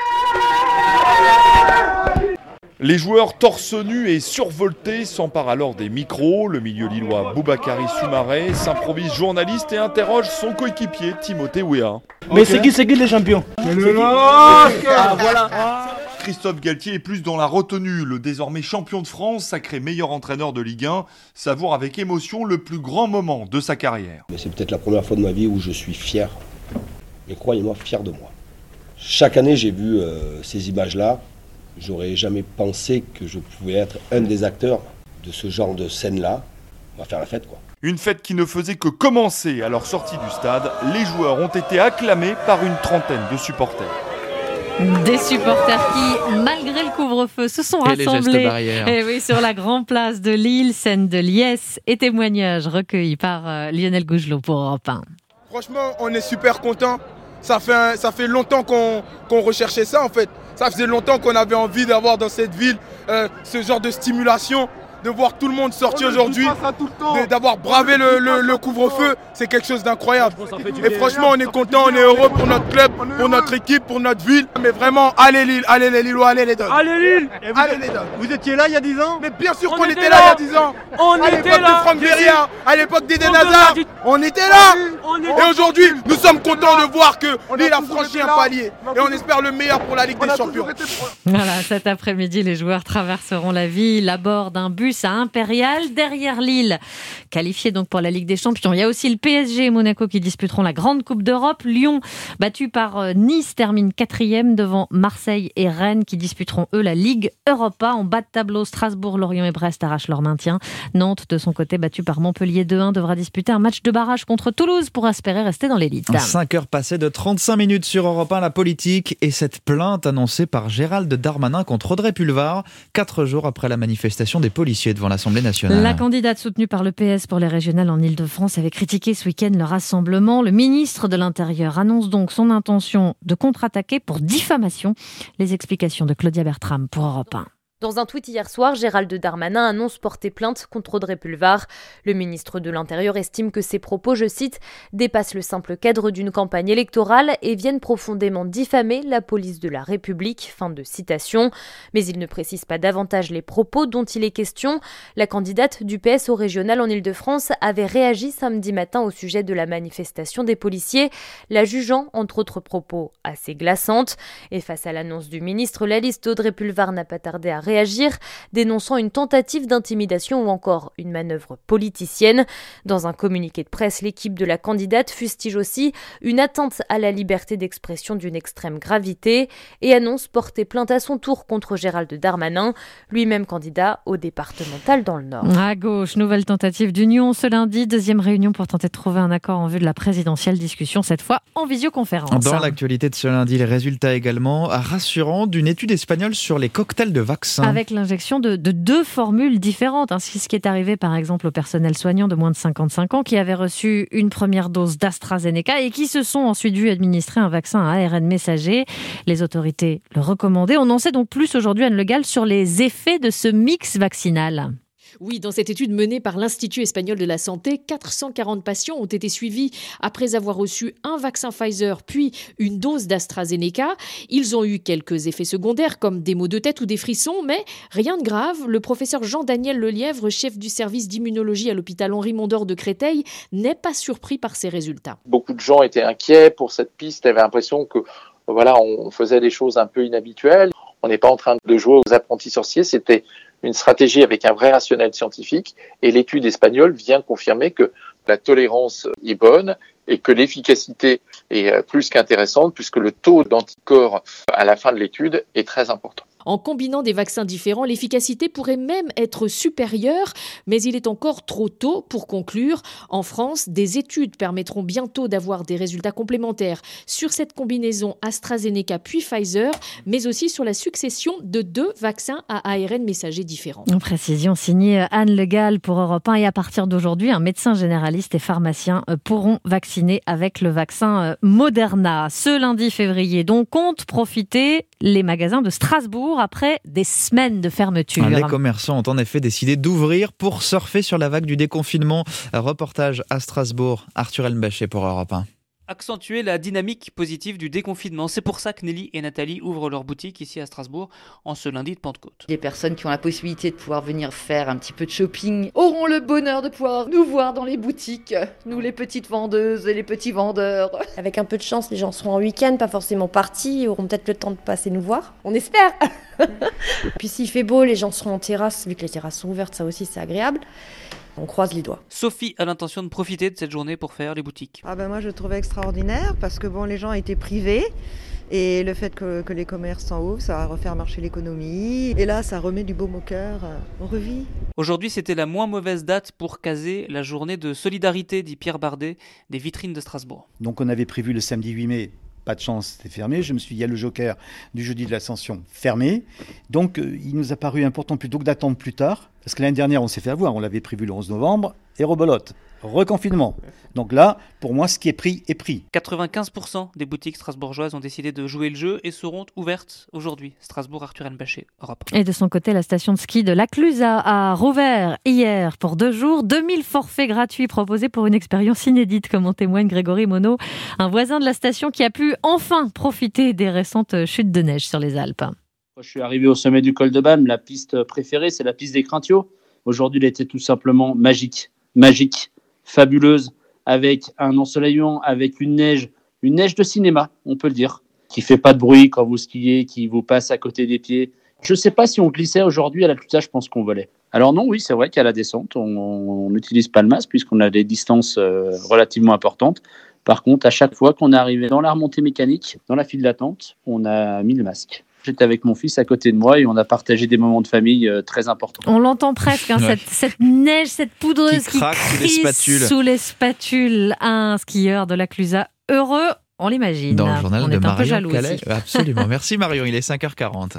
Les joueurs torse nu et survoltés s'emparent alors des micros. Le milieu lillois Boubakary Soumaré s'improvise journaliste et interroge son coéquipier Timothée Weah. Mais okay. c'est qui, c'est qui les champions? C'est le L O S C. Ah, voilà. Christophe Galtier est plus dans la retenue. Le désormais champion de France, sacré meilleur entraîneur de Ligue un, savoure avec émotion le plus grand moment de sa carrière. Mais c'est peut-être la première fois de ma vie où je suis fier, mais croyez-moi, fier de moi. Chaque année, j'ai vu euh, ces images-là. J'aurais jamais pensé que je pouvais être un des acteurs de ce genre de scène-là. On va faire la fête, quoi. Une fête qui ne faisait que commencer à leur sortie du stade. Les joueurs ont été acclamés par une trentaine de supporters. Des supporters qui, malgré le couvre-feu, se sont et rassemblés et oui, sur la grande place de Lille, scène de liesse et témoignages recueillis par euh, Lionel Gougelot pour Europe un. Franchement, on est super contents. Ça fait, un, ça fait longtemps qu'on, qu'on recherchait ça en fait. Ça faisait longtemps qu'on avait envie d'avoir dans cette ville euh, ce genre de stimulation, de voir tout le monde sortir aujourd'hui, de, d'avoir bravé le, le, le couvre-feu, c'est quelque chose d'incroyable. Et franchement, on est content, on est heureux pour notre club, pour notre équipe, pour notre ville. Mais vraiment, allez Lille, allez les Lillois, allez les Dogs. Allez Lille. Vous, allez les Dogs. Vous étiez là il y a dix ans? Mais bien sûr on qu'on était, était là. là il y a dix ans. On à était l'époque là. de Franck Verrier, à l'époque d'Eden Hazard, on était là. On était Et aujourd'hui, nous sommes contents de voir que Lille a franchi un palier. Et on espère le meilleur pour la Ligue des Champions. Voilà, cet après-midi, les joueurs traverseront la ville à bord d'un bus à Impérial. Derrière Lille, qualifié donc pour la Ligue des Champions. Il y a aussi le P S G et Monaco qui disputeront la Grande Coupe d'Europe. Lyon, battu par Nice, termine quatrième devant Marseille et Rennes qui disputeront eux la Ligue Europa. En bas de tableau, Strasbourg, Lorient et Brest arrachent leur maintien. Nantes, de son côté, battu par Montpellier deux un, devra disputer un match de barrage contre Toulouse pour espérer rester dans l'élite. cinq heures passées de trente-cinq minutes sur Europe un, la politique et cette plainte annoncée par Gérald Darmanin contre Audrey Pulvar, quatre jours après la manifestation des policiers devant l'Assemblée nationale. La candidate soutenue par le P S pour les régionales en Ile-de-France avait critiqué ce week-end le rassemblement. Le ministre de l'Intérieur annonce donc son intention de contre-attaquer pour diffamation. Les explications de Claudia Bertram pour Europe un. Dans un tweet hier soir, Gérald Darmanin annonce porter plainte contre Audrey Pulvar. Le ministre de l'Intérieur estime que ses propos, je cite, dépassent le simple cadre d'une campagne électorale et viennent profondément diffamer la police de la République. Fin de citation. Mais il ne précise pas davantage les propos dont il est question. La candidate du P S au régional en Ile-de-France avait réagi samedi matin au sujet de la manifestation des policiers, la jugeant, entre autres propos, assez glaçante. Et face à l'annonce du ministre, la liste Audrey Pulvar n'a pas tardé à réagir, dénonçant une tentative d'intimidation ou encore une manœuvre politicienne. Dans un communiqué de presse, l'équipe de la candidate fustige aussi une atteinte à la liberté d'expression d'une extrême gravité et annonce porter plainte à son tour contre Gérald Darmanin, lui-même candidat au départemental dans le Nord. À gauche, nouvelle tentative d'union ce lundi, deuxième réunion pour tenter de trouver un accord en vue de la présidentielle, discussion cette fois en visioconférence. Dans l'actualité de ce lundi, les résultats également rassurants d'une étude espagnole sur les cocktails de vaccins. Avec l'injection de, de deux formules différentes. Ainsi, ce qui est arrivé par exemple au personnel soignant de moins de cinquante-cinq ans qui avait reçu une première dose d'AstraZeneca et qui se sont ensuite vus administrer un vaccin à A R N messager. Les autorités le recommandaient. On en sait donc plus aujourd'hui, Anne Le Gall, sur les effets de ce mix vaccinal. Oui, dans cette étude menée par l'Institut espagnol de la santé, quatre cent quarante patients ont été suivis après avoir reçu un vaccin Pfizer puis une dose d'AstraZeneca. Ils ont eu quelques effets secondaires comme des maux de tête ou des frissons, mais rien de grave. Le professeur Jean-Daniel Lelièvre, chef du service d'immunologie à l'hôpital Henri Mondor de Créteil, n'est pas surpris par ces résultats. Beaucoup de gens étaient inquiets pour cette piste, avaient l'impression que voilà, on faisait des choses un peu inhabituelles. On n'est pas en train de jouer aux apprentis sorciers, c'était une stratégie avec un vrai rationnel scientifique et l'étude espagnole vient confirmer que la tolérance est bonne et que l'efficacité est plus qu'intéressante puisque le taux d'anticorps à la fin de l'étude est très important. En combinant des vaccins différents, l'efficacité pourrait même être supérieure, mais il est encore trop tôt pour conclure. En France, des études permettront bientôt d'avoir des résultats complémentaires sur cette combinaison AstraZeneca puis Pfizer, mais aussi sur la succession de deux vaccins à A R N messager différents. En précision signée Anne Le Gall pour Europe un et à partir d'aujourd'hui, un médecin généraliste et pharmacien pourront vacciner avec le vaccin Moderna. Ce lundi février, dont comptent profiter les magasins de Strasbourg après des semaines de fermeture. Les commerçants ont en effet décidé d'ouvrir pour surfer sur la vague du déconfinement. Reportage à Strasbourg, Arthur Elmbachet pour Europe un. Accentuer la dynamique positive du déconfinement. C'est pour ça que Nelly et Nathalie ouvrent leur boutique ici à Strasbourg en ce lundi de Pentecôte. Les personnes qui ont la possibilité de pouvoir venir faire un petit peu de shopping auront le bonheur de pouvoir nous voir dans les boutiques, nous les petites vendeuses et les petits vendeurs. Avec un peu de chance, les gens seront en week-end, pas forcément partis, auront peut-être le temps de passer nous voir. On espère. Puis s'il fait beau, les gens seront en terrasse, vu que les terrasses sont ouvertes, ça aussi c'est agréable. On croise les doigts. Sophie a l'intention de profiter de cette journée pour faire les boutiques. Ah ben moi je le trouvais extraordinaire parce que bon, les gens étaient privés et le fait que, que les commerces s'en ouvrent, ça va refaire marcher l'économie et là ça remet du baume au cœur, on revit. Aujourd'hui c'était la moins mauvaise date pour caser la journée de solidarité, dit Pierre Bardet, des vitrines de Strasbourg. Donc on avait prévu le samedi huit mai. Pas de chance, c'était fermé. Je me suis dit, il y a le joker du jeudi de l'Ascension fermé. Donc, euh, il nous a paru important plutôt que d'attendre plus tard. Parce que l'année dernière, on s'est fait avoir. On l'avait prévu le onze novembre. Et rebelote. Reconfinement. Donc là, pour moi, ce qui est pris est pris. quatre-vingt-quinze pour cent des boutiques strasbourgeoises ont décidé de jouer le jeu et seront ouvertes aujourd'hui. Strasbourg, Arthur Elmbachet, Europe. Et de son côté, la station de ski de La Clusa a rouvert hier pour deux jours. deux mille forfaits gratuits proposés pour une expérience inédite, comme en témoigne Grégory Monod, un voisin de la station qui a pu enfin profiter des récentes chutes de neige sur les Alpes. Je suis arrivé au sommet du col de Bâme. La piste préférée, c'est la piste des Crintiaux. Aujourd'hui, elle était tout simplement magique. Magique, fabuleuse, avec un ensoleillement, avec une neige, une neige de cinéma, on peut le dire, qui fait pas de bruit quand vous skiez, qui vous passe à côté des pieds. Je ne sais pas si on glissait aujourd'hui à la Clusa, je pense qu'on volait. Alors non, oui, c'est vrai qu'à la descente, on n'utilise pas le masque puisqu'on a des distances euh, relativement importantes. Par contre, à chaque fois qu'on est arrivé dans la remontée mécanique, dans la file d'attente, on a mis le masque. J'étais avec mon fils à côté de moi et on a partagé des moments de famille euh, très importants. On l'entend presque, hein, ouais. cette, cette neige, cette poudreuse qui, craque qui sous les spatules. Sous les spatules. Un skieur de la Clusa heureux, on l'imagine. Dans le journal on de est Marion un peu jaloux Calais. aussi. Absolument. Merci Marion, il est cinq heures quarante.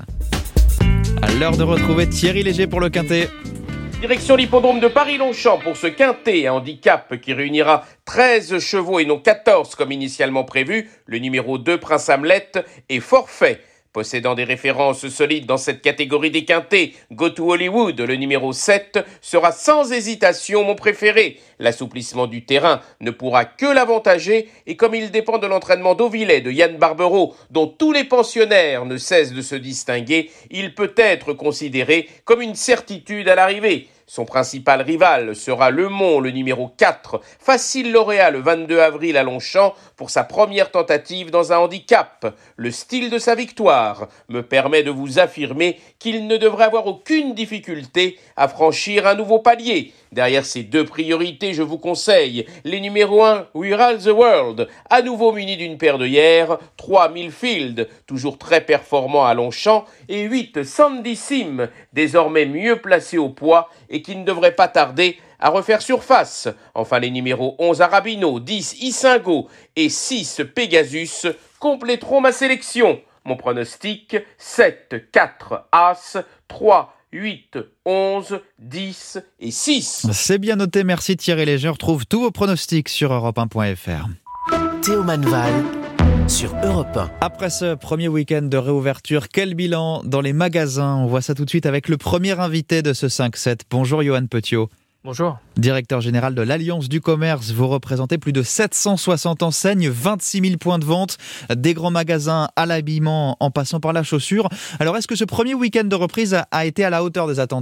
À l'heure de retrouver Thierry Léger pour le Quintet. Direction l'hippodrome de Paris-Longchamp pour ce quintet à handicap qui réunira treize chevaux et non quatorze comme initialement prévu. Le numéro deux, Prince Hamlet, est forfait. Possédant des références solides dans cette catégorie des quintés, Go to Hollywood, le numéro sept, sera sans hésitation mon préféré. L'assouplissement du terrain ne pourra que l'avantager et comme il dépend de l'entraînement d'Auvillet de Yann Barbero, dont tous les pensionnaires ne cessent de se distinguer, il peut être considéré comme une certitude à l'arrivée. Son principal rival sera Le Mont, le numéro quatre, facile lauréat le vingt-deux avril à Longchamp pour sa première tentative dans un handicap. Le style de sa victoire me permet de vous affirmer qu'il ne devrait avoir aucune difficulté à franchir un nouveau palier. Derrière ces deux priorités, je vous conseille les numéros un, We Are the World, à nouveau muni d'une paire d'œillères, trois Millfield, toujours très performant à Longchamp, et huit Sandy Sim, désormais mieux placé au poids et qui ne devrait pas tarder à refaire surface. Enfin, les numéros onze Arabino, dix Isingo et six Pegasus compléteront ma sélection. Mon pronostic, sept, quatre, As, trois, huit, onze, dix et six. C'est bien noté, merci Thierry Léger. On retrouve tous vos pronostics sur europe un point f r. Théo Manval sur Europe un. Après ce premier week-end de réouverture, quel bilan dans les magasins? On voit ça tout de suite avec le premier invité de ce cinq sept. Bonjour Johan Petiot. Bonjour. Directeur général de l'Alliance du commerce, vous représentez plus de sept cent soixante enseignes, vingt-six mille points de vente, des grands magasins à l'habillement en passant par la chaussure. Alors est-ce que ce premier week-end de reprise a, a été à la hauteur des attentes ?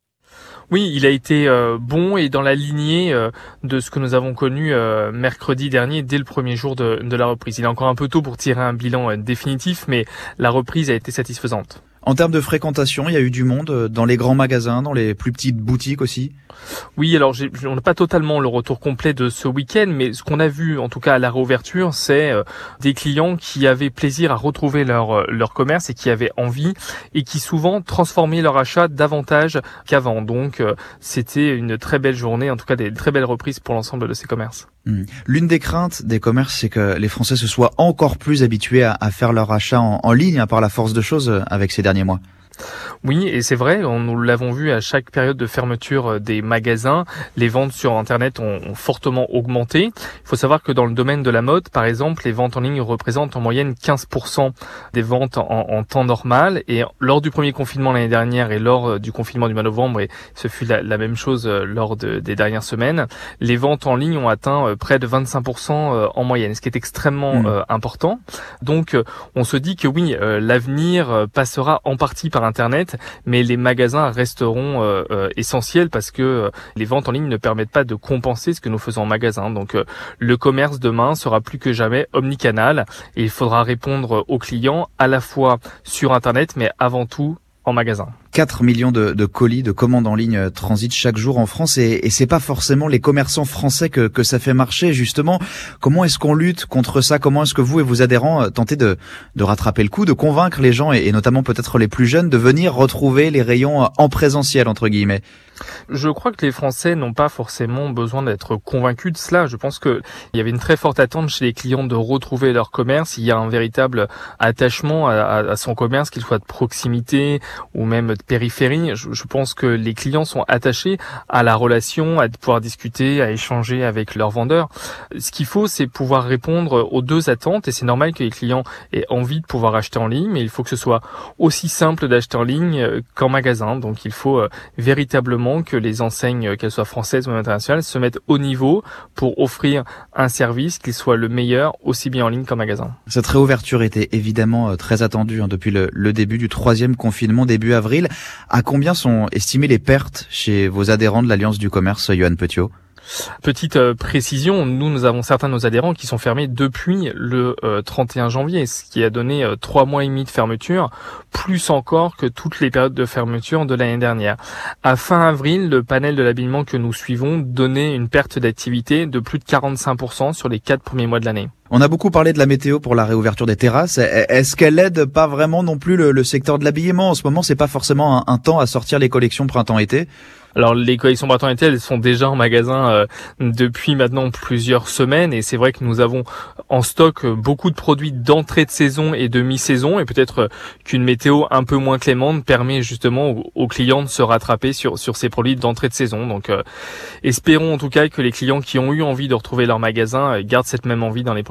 Oui, il a été euh, bon et dans la lignée euh, de ce que nous avons connu euh, mercredi dernier dès le premier jour de, de la reprise. Il est encore un peu tôt pour tirer un bilan euh, définitif, mais la reprise a été satisfaisante. En termes de fréquentation, il y a eu du monde dans les grands magasins, dans les plus petites boutiques aussi? Oui, alors j'ai, on n'a pas totalement le retour complet de ce week-end, mais ce qu'on a vu, en tout cas à la réouverture, c'est euh, des clients qui avaient plaisir à retrouver leur euh, leur commerce et qui avaient envie et qui souvent transformaient leur achat davantage qu'avant. Donc euh, c'était une très belle journée, en tout cas des très belles reprises pour l'ensemble de ces commerces. Mmh. L'une des craintes des commerces, c'est que les Français se soient encore plus habitués à, à faire leur achat en, en ligne, à par la force de choses avec ces derniers mois. Oui, et c'est vrai, on, nous l'avons vu à chaque période de fermeture des magasins, les ventes sur Internet ont, ont fortement augmenté. Il faut savoir que dans le domaine de la mode, par exemple, les ventes en ligne représentent en moyenne quinze pour cent des ventes en, en temps normal. Et lors du premier confinement l'année dernière et lors du confinement du mois de novembre, et ce fut la, la même chose lors de, des dernières semaines, les ventes en ligne ont atteint près de vingt-cinq pour cent en moyenne, ce qui est extrêmement mmh. euh, important. Donc, on se dit que oui, euh, l'avenir passera en partie par Internet, mais les magasins resteront euh, euh, essentiels parce que euh, les ventes en ligne ne permettent pas de compenser ce que nous faisons en magasin. Donc euh, le commerce demain sera plus que jamais omnicanal et il faudra répondre aux clients à la fois sur Internet, mais avant tout en magasin. quatre millions de, de colis, de commandes en ligne transitent chaque jour en France et, et c'est pas forcément les commerçants français que, que ça fait marcher. Justement, comment est-ce qu'on lutte contre ça? Comment est-ce que vous et vos adhérents tentez de, de rattraper le coup, de convaincre les gens et, et notamment peut-être les plus jeunes de venir retrouver les rayons en présentiel, entre guillemets? Je crois que les Français n'ont pas forcément besoin d'être convaincus de cela. Je pense que il y avait une très forte attente chez les clients de retrouver leur commerce. Il y a un véritable attachement à, à, à son commerce, qu'il soit de proximité ou même de périphérie. Je, je pense que les clients sont attachés à la relation, à pouvoir discuter, à échanger avec leurs vendeurs. Ce qu'il faut, c'est pouvoir répondre aux deux attentes et c'est normal que les clients aient envie de pouvoir acheter en ligne, mais il faut que ce soit aussi simple d'acheter en ligne qu'en magasin. Donc il faut euh, véritablement que les enseignes, qu'elles soient françaises ou internationales, se mettent au niveau pour offrir un service qui soit le meilleur, aussi bien en ligne qu'en magasin. Cette réouverture était évidemment très attendue hein, depuis le, le début du troisième confinement, début avril. À combien sont estimées les pertes chez vos adhérents de l'Alliance du commerce, Johan Petiot? Petite euh, précision, nous, nous avons certains de nos adhérents qui sont fermés depuis le euh, trente et un janvier, ce qui a donné euh, trois mois et demi de fermeture, plus encore que toutes les périodes de fermeture de l'année dernière. À fin avril, le panel de l'habillement que nous suivons donnait une perte d'activité de plus de quarante-cinq pour cent sur les quatre premiers mois de l'année. On a beaucoup parlé de la météo pour la réouverture des terrasses. Est-ce qu'elle aide pas vraiment non plus le, le secteur de l'habillement? En ce moment, c'est pas forcément un, un temps à sortir les collections printemps-été. Alors les collections printemps-été, elles sont déjà en magasin euh, depuis maintenant plusieurs semaines et c'est vrai que nous avons en stock beaucoup de produits d'entrée de saison et de mi-saison et peut-être qu'une météo un peu moins clémente permet justement aux, aux clients de se rattraper sur sur ces produits d'entrée de saison. Donc euh, espérons en tout cas que les clients qui ont eu envie de retrouver leur magasin euh, gardent cette même envie dans les prochaines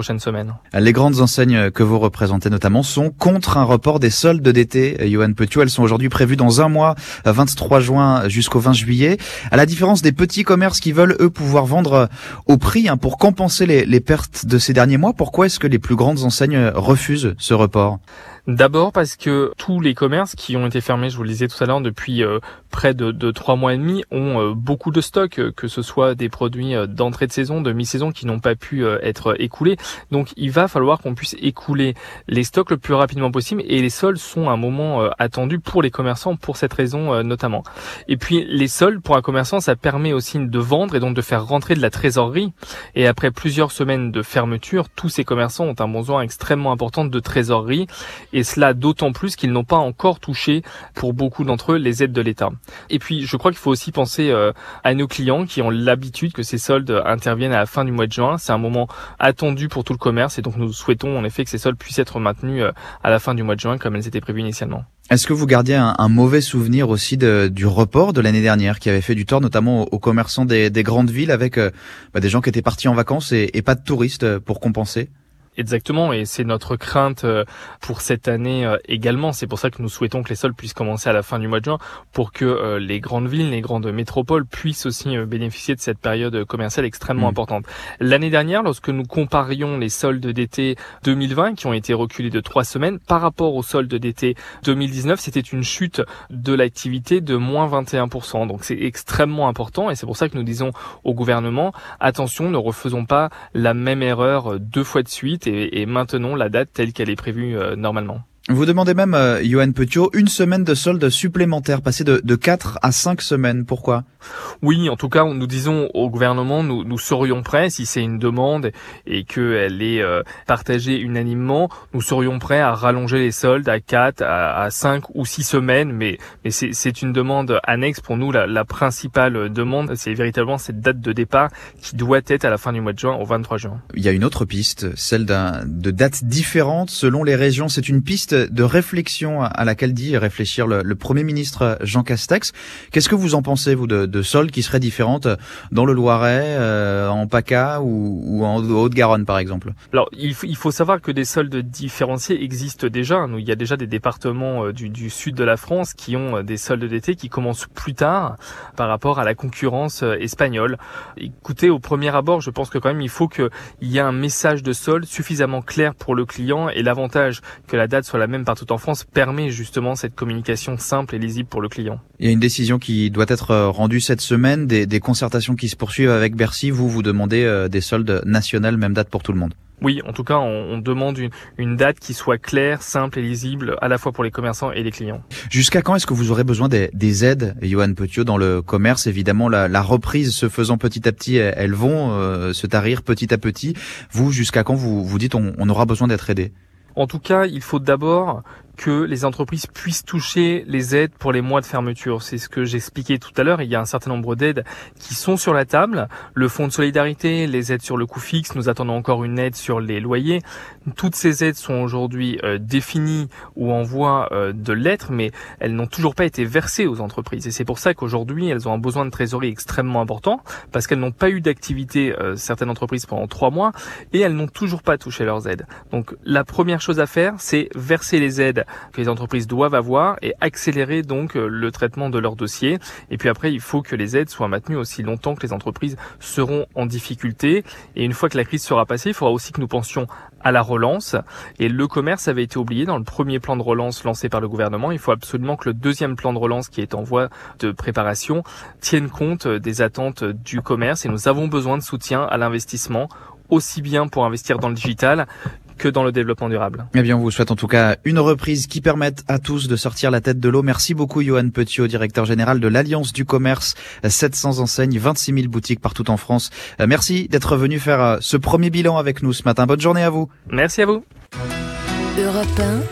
prochaines semaines. Les grandes enseignes que vous représentez notamment sont contre un report des soldes d'été. Yoann Petiot, elles sont aujourd'hui prévues dans un mois, vingt-trois juin jusqu'au vingt juillet. À la différence des petits commerces qui veulent, eux, pouvoir vendre au prix hein, pour compenser les, les pertes de ces derniers mois, pourquoi est-ce que les plus grandes enseignes refusent ce report ? D'abord parce que tous les commerces qui ont été fermés, je vous le disais tout à l'heure, depuis euh, près de, de trois mois et demi, ont euh, beaucoup de stocks, euh, que ce soit des produits euh, d'entrée de saison, de mi-saison, qui n'ont pas pu euh, être écoulés. Donc il va falloir qu'on puisse écouler les stocks le plus rapidement possible, et les soldes sont un moment euh, attendu pour les commerçants, pour cette raison euh, notamment. Et puis les soldes, pour un commerçant, ça permet aussi de vendre et donc de faire rentrer de la trésorerie. Et après plusieurs semaines de fermeture, tous ces commerçants ont un besoin extrêmement important de trésorerie. Et cela d'autant plus qu'ils n'ont pas encore touché, pour beaucoup d'entre eux, les aides de l'État. Et puis, je crois qu'il faut aussi penser euh, à nos clients qui ont l'habitude que ces soldes interviennent à la fin du mois de juin. C'est un moment attendu pour tout le commerce, et donc nous souhaitons en effet que ces soldes puissent être maintenus euh, à la fin du mois de juin comme elles étaient prévues initialement. Est-ce que vous gardiez un, un mauvais souvenir aussi de, du report de l'année dernière qui avait fait du tort notamment aux, aux commerçants des, des grandes villes avec euh, bah, des gens qui étaient partis en vacances et, et pas de touristes pour compenser ? Exactement, et c'est notre crainte pour cette année également. C'est pour ça que nous souhaitons que les soldes puissent commencer à la fin du mois de juin, pour que les grandes villes, les grandes métropoles puissent aussi bénéficier de cette période commerciale extrêmement mmh. importante. L'année dernière, lorsque nous comparions les soldes d'été deux mille vingt, qui ont été reculés de trois semaines, par rapport aux soldes d'été deux mille dix-neuf, c'était une chute de l'activité de moins vingt et un pour cent. Donc c'est extrêmement important, et c'est pour ça que nous disons au gouvernement, attention, ne refaisons pas la même erreur deux fois de suite, et, et maintenons la date telle qu'elle est prévue euh, normalement. Vous demandez même, euh, Yoann Petiot, une semaine de solde supplémentaire, passer de, de quatre à cinq semaines. Pourquoi ? Oui, en tout cas, nous disons au gouvernement, nous, nous serions prêts, si c'est une demande et qu'elle est euh, partagée unanimement, nous serions prêts à rallonger les soldes à quatre, à, à cinq ou six semaines, mais, mais c'est, c'est une demande annexe. Pour nous, la, la principale demande, c'est véritablement cette date de départ qui doit être à la fin du mois de juin, au vingt-trois juin. Il y a une autre piste, celle d'un, de dates différentes selon les régions. C'est une piste de réflexion à laquelle dit réfléchir le, le Premier ministre Jean Castex. Qu'est-ce que vous en pensez, vous, de, de soldes qui seraient différentes dans le Loiret, euh, en PACA ou, ou en Haute-Garonne, par exemple ? Alors, il faut, il faut savoir que des soldes différenciés existent déjà. Nous, il y a déjà des départements du, du sud de la France qui ont des soldes d'été qui commencent plus tard par rapport à la concurrence espagnole. Écoutez, au premier abord, je pense que quand même, il faut qu'il y ait un message de solde suffisamment clair pour le client, et l'avantage que la date soit la même partout en France permet justement cette communication simple et lisible pour le client. Il y a une décision qui doit être rendue cette semaine, des, des concertations qui se poursuivent avec Bercy. Vous, vous demandez euh, des soldes nationales, même date pour tout le monde. Oui, en tout cas, on, on demande une, une date qui soit claire, simple et lisible, à la fois pour les commerçants et les clients. Jusqu'à quand est-ce que vous aurez besoin des, des aides, Yoann Petiot, dans le commerce ? Évidemment, la, la reprise se faisant petit à petit, elles vont euh, se tarir petit à petit. Vous, jusqu'à quand vous vous dites on, on aura besoin d'être aidé ? En tout cas, il faut d'abord que les entreprises puissent toucher les aides pour les mois de fermeture. C'est ce que j'expliquais tout à l'heure. Il y a un certain nombre d'aides qui sont sur la table. Le fonds de solidarité, les aides sur le coût fixe, nous attendons encore une aide sur les loyers. Toutes ces aides sont aujourd'hui euh, définies ou en voie euh, de l'être, mais elles n'ont toujours pas été versées aux entreprises. Et c'est pour ça qu'aujourd'hui, elles ont un besoin de trésorerie extrêmement important, parce qu'elles n'ont pas eu d'activité, euh, certaines entreprises, pendant trois mois, et elles n'ont toujours pas touché leurs aides. Donc la première chose à faire, c'est verser les aides que les entreprises doivent avoir et accélérer donc le traitement de leur dossier. Et puis après, il faut que les aides soient maintenues aussi longtemps que les entreprises seront en difficulté. Et une fois que la crise sera passée, il faudra aussi que nous pensions à la relance. Et le commerce avait été oublié dans le premier plan de relance lancé par le gouvernement. Il faut absolument que le deuxième plan de relance, qui est en voie de préparation, tienne compte des attentes du commerce. Et nous avons besoin de soutien à l'investissement, aussi bien pour investir dans le digital que dans le développement durable. Eh bien, on vous souhaite en tout cas une reprise qui permette à tous de sortir la tête de l'eau. Merci beaucoup, Yoann Petiot, directeur général de l'Alliance du commerce. sept cents enseignes, vingt-six mille boutiques partout en France. Merci d'être venu faire ce premier bilan avec nous ce matin. Bonne journée à vous. Merci à vous. Europe un,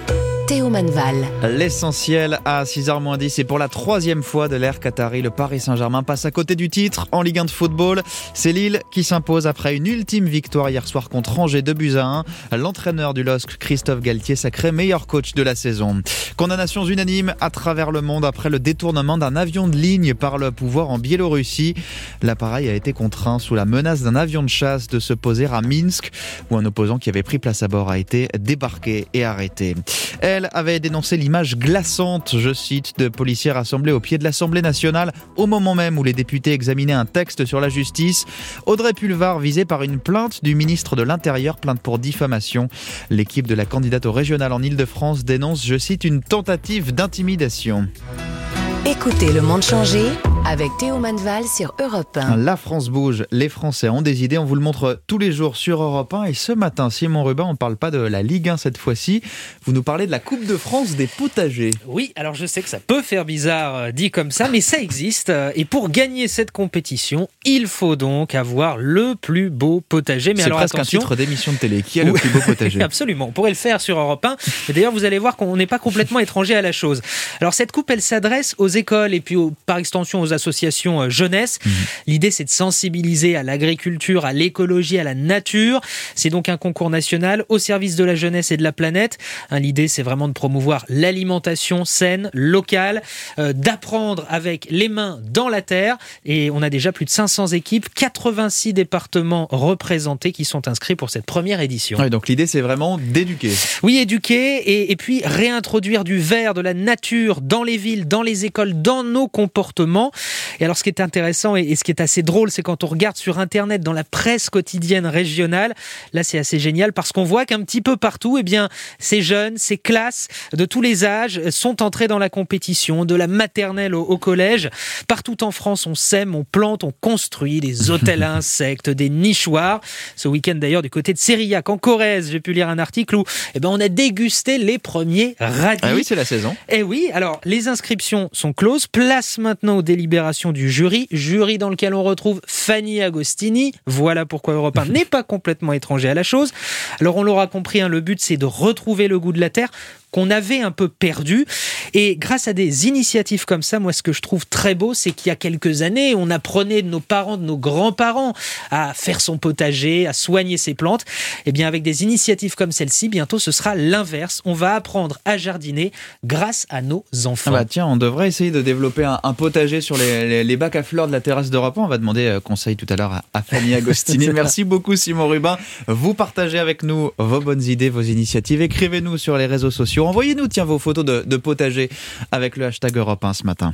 Théo Manval. L'essentiel à six heures moins dix et pour la troisième fois de l'ère qatari, le Paris Saint-Germain passe à côté du titre en Ligue un de football. C'est Lille qui s'impose après une ultime victoire hier soir contre Angers, deux buts à un. L'entraîneur du L O S C, Christophe Galtier, sacré meilleur coach de la saison. Condamnations unanimes à travers le monde après le détournement d'un avion de ligne par le pouvoir en Biélorussie. L'appareil a été contraint sous la menace d'un avion de chasse de se poser à Minsk, où un opposant qui avait pris place à bord a été débarqué et arrêté. Elle avait dénoncé l'image glaçante, je cite, de policiers rassemblés au pied de l'Assemblée nationale au moment même où les députés examinaient un texte sur la justice. Audrey Pulvar visée par une plainte du ministre de l'Intérieur, plainte pour diffamation. L'équipe de la candidate au régional en Ile-de-France dénonce, je cite, une tentative d'intimidation. Écoutez Le Monde changer avec Théo Manval sur Europe un. La France bouge, les Français ont des idées, on vous le montre tous les jours sur Europe un. Et ce matin, Simon Rubin, on ne parle pas de la Ligue un cette fois-ci, vous nous parlez de la Coupe de France des potagers. Oui, alors je sais que ça peut faire bizarre euh, dit comme ça, mais ça existe. Euh, et pour gagner cette compétition, il faut donc avoir le plus beau potager. Mais C'est alors presque attention, un titre d'émission de télé. Qui a le plus beau potager? Absolument, on pourrait le faire sur Europe un. Et d'ailleurs, vous allez voir qu'on n'est pas complètement étranger à la chose. Alors cette coupe, elle s'adresse aux écoles et puis aux, par extension aux associations euh, jeunesse. Mmh. L'idée, c'est de sensibiliser à l'agriculture, à l'écologie, à la nature. C'est donc un concours national au service de la jeunesse et de la planète. Hein, l'idée, c'est vraiment de promouvoir l'alimentation saine, locale, euh, d'apprendre avec les mains dans la terre. Et on a déjà plus de cinq cents équipes, quatre-vingt-six départements représentés qui sont inscrits pour cette première édition. Ouais, donc l'idée, c'est vraiment d'éduquer. Oui, éduquer et, et puis réintroduire du vert, de la nature dans les villes, dans les écoles, dans nos comportements. Et alors, ce qui est intéressant et, et ce qui est assez drôle, c'est quand on regarde sur Internet, dans la presse quotidienne régionale, là, c'est assez génial parce qu'on voit qu'un petit peu partout, eh bien, ces jeunes, ces classes de tous les âges sont entrés dans la compétition, de la maternelle au, au collège. Partout en France, on sème, on plante, on construit des hôtels à insectes, des nichoirs. Ce week-end, d'ailleurs, du côté de Sérillac, en Corrèze, j'ai pu lire un article où eh ben, on a dégusté les premiers radis. Ah oui, c'est la saison. Eh oui, alors, les inscriptions sont closes. Place maintenant aux délibérations du jury. Jury dans lequel on retrouve Fanny Agostini. Voilà pourquoi Europe un n'est pas complètement étranger à la chose. Alors, on l'aura compris, hein, le but, c'est de retrouver le goût de la terre qu'on avait un peu perdu. Et grâce à des initiatives comme ça, moi, ce que je trouve très beau, c'est qu'il y a quelques années, on apprenait de nos parents, de nos grands-parents à faire son potager, à soigner ses plantes. Et bien, avec des initiatives comme celle-ci, bientôt, ce sera l'inverse. On va apprendre à jardiner grâce à nos enfants. Ah bah tiens, on devrait essayer de développer un, un potager sur les, les, les bacs à fleurs de la terrasse d'Europe un. On va demander euh, conseil tout à l'heure à, à Fanny Agostini. Merci beaucoup, Simon Rubin. Vous partagez avec nous vos bonnes idées, vos initiatives. Écrivez-nous sur les réseaux sociaux. Envoyez-nous tiens vos photos de, de potager avec le hashtag Europe un ce matin.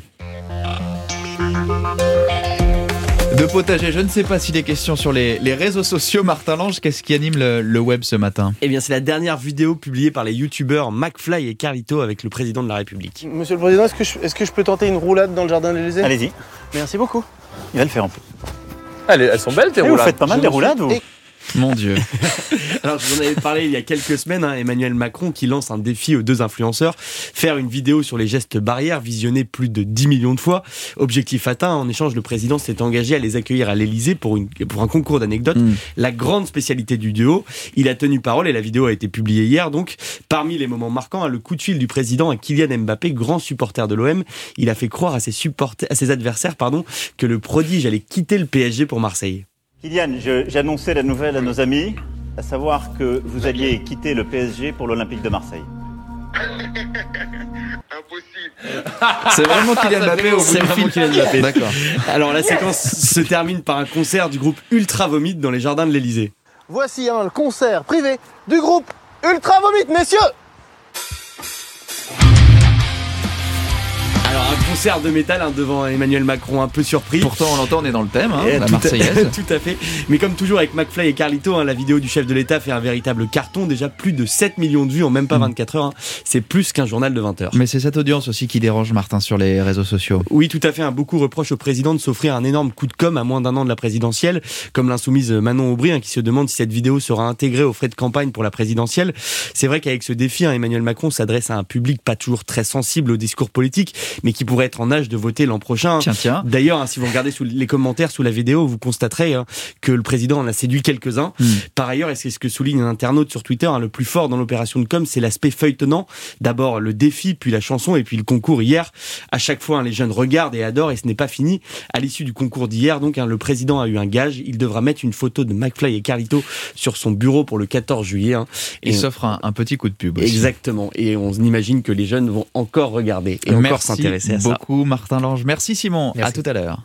De potager, je ne sais pas s'il est question sur les, les réseaux sociaux. Martin Lange, qu'est-ce qui anime le, le web ce matin? Eh bien, c'est la dernière vidéo publiée par les youtubeurs McFly et Carlito avec le président de la République. Monsieur le Président, est-ce que je, est-ce que je peux tenter une roulade dans le jardin de l'Élysée? Allez-y. Merci beaucoup. Il va le faire en plus. Allez, elles sont belles tes et roulades. Vous faites pas mal des roulades, vous? Mon Dieu. Alors, je vous en avais parlé il y a quelques semaines, hein, Emmanuel Macron qui lance un défi aux deux influenceurs, faire une vidéo sur les gestes barrières visionnée plus de dix millions de fois. Objectif atteint, en échange, le président s'est engagé à les accueillir à l'Élysée pour, une, pour un concours d'anecdotes. Mmh. La grande spécialité du duo, il a tenu parole et la vidéo a été publiée hier. Donc, parmi les moments marquants, hein, le coup de fil du président à Kylian Mbappé, grand supporter de l'O M. Il a fait croire à ses, supporters, à ses adversaires pardon, que le prodige allait quitter le P S G pour Marseille. Kylian, je, j'ai annoncé la nouvelle à nos amis, à savoir que vous alliez quitter le P S G pour l'Olympique de Marseille. C'est vraiment Kylian Mbappé au bout du fil. Kylian Mbappé. D'accord. Alors la séquence se termine par un concert du groupe Ultra Vomit dans les jardins de l'Élysée. Voici un concert privé du groupe Ultra Vomit, messieurs. Alors un concert de métal hein, devant Emmanuel Macron un peu surpris. Pourtant on l'entend, on est dans le thème, hein, la tout Marseillaise. À, tout à fait. Mais comme toujours avec McFly et Carlito, hein, la vidéo du chef de l'État fait un véritable carton. Déjà plus de sept millions de vues en même pas vingt-quatre heures. Hein. C'est plus qu'un journal de vingt heures. Mais c'est cette audience aussi qui dérange Martin sur les réseaux sociaux. Oui, tout à fait. Hein. Beaucoup reprochent au président de s'offrir un énorme coup de com' à moins d'un an de la présidentielle. Comme l'insoumise Manon Aubry hein, qui se demande si cette vidéo sera intégrée aux frais de campagne pour la présidentielle. C'est vrai qu'avec ce défi, hein, Emmanuel Macron s'adresse à un public pas toujours très sensible au discours politique, mais qui pourrait pourrait être en âge de voter l'an prochain. Tiens, tiens. D'ailleurs, hein, si vous regardez sous les commentaires sous la vidéo, vous constaterez hein, que le président en a séduit quelques-uns. Mmh. Par ailleurs, et c'est ce que souligne un internaute sur Twitter, hein, le plus fort dans l'opération de com, c'est l'aspect feuilletonnant. D'abord le défi, puis la chanson, et puis le concours hier. À chaque fois, hein, les jeunes regardent et adorent, et ce n'est pas fini. À l'issue du concours d'hier, donc, hein, le président a eu un gage. Il devra mettre une photo de McFly et Carlito sur son bureau pour le quatorze juillet. Hein. Et il s'offre un, un petit coup de pub aussi. Exactement. Et on imagine que les jeunes vont encore regarder et Merci encore s'intéresser à ça. Merci beaucoup, Martin Lange. Merci Simon. Merci. À tout à l'heure.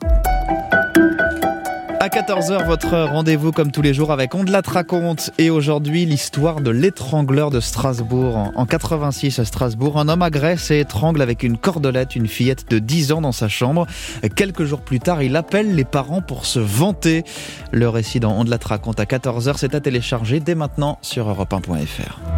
À quatorze heures, votre rendez-vous comme tous les jours avec On de la raconte. Et aujourd'hui, l'histoire de l'étrangleur de Strasbourg. En quatre-vingt-six à Strasbourg, un homme agresse et étrangle avec une cordelette une fillette de dix ans dans sa chambre. Quelques jours plus tard, il appelle les parents pour se vanter. Le récit dans On de la raconte à quatorze heures, c'est à télécharger dès maintenant sur europe un point f r.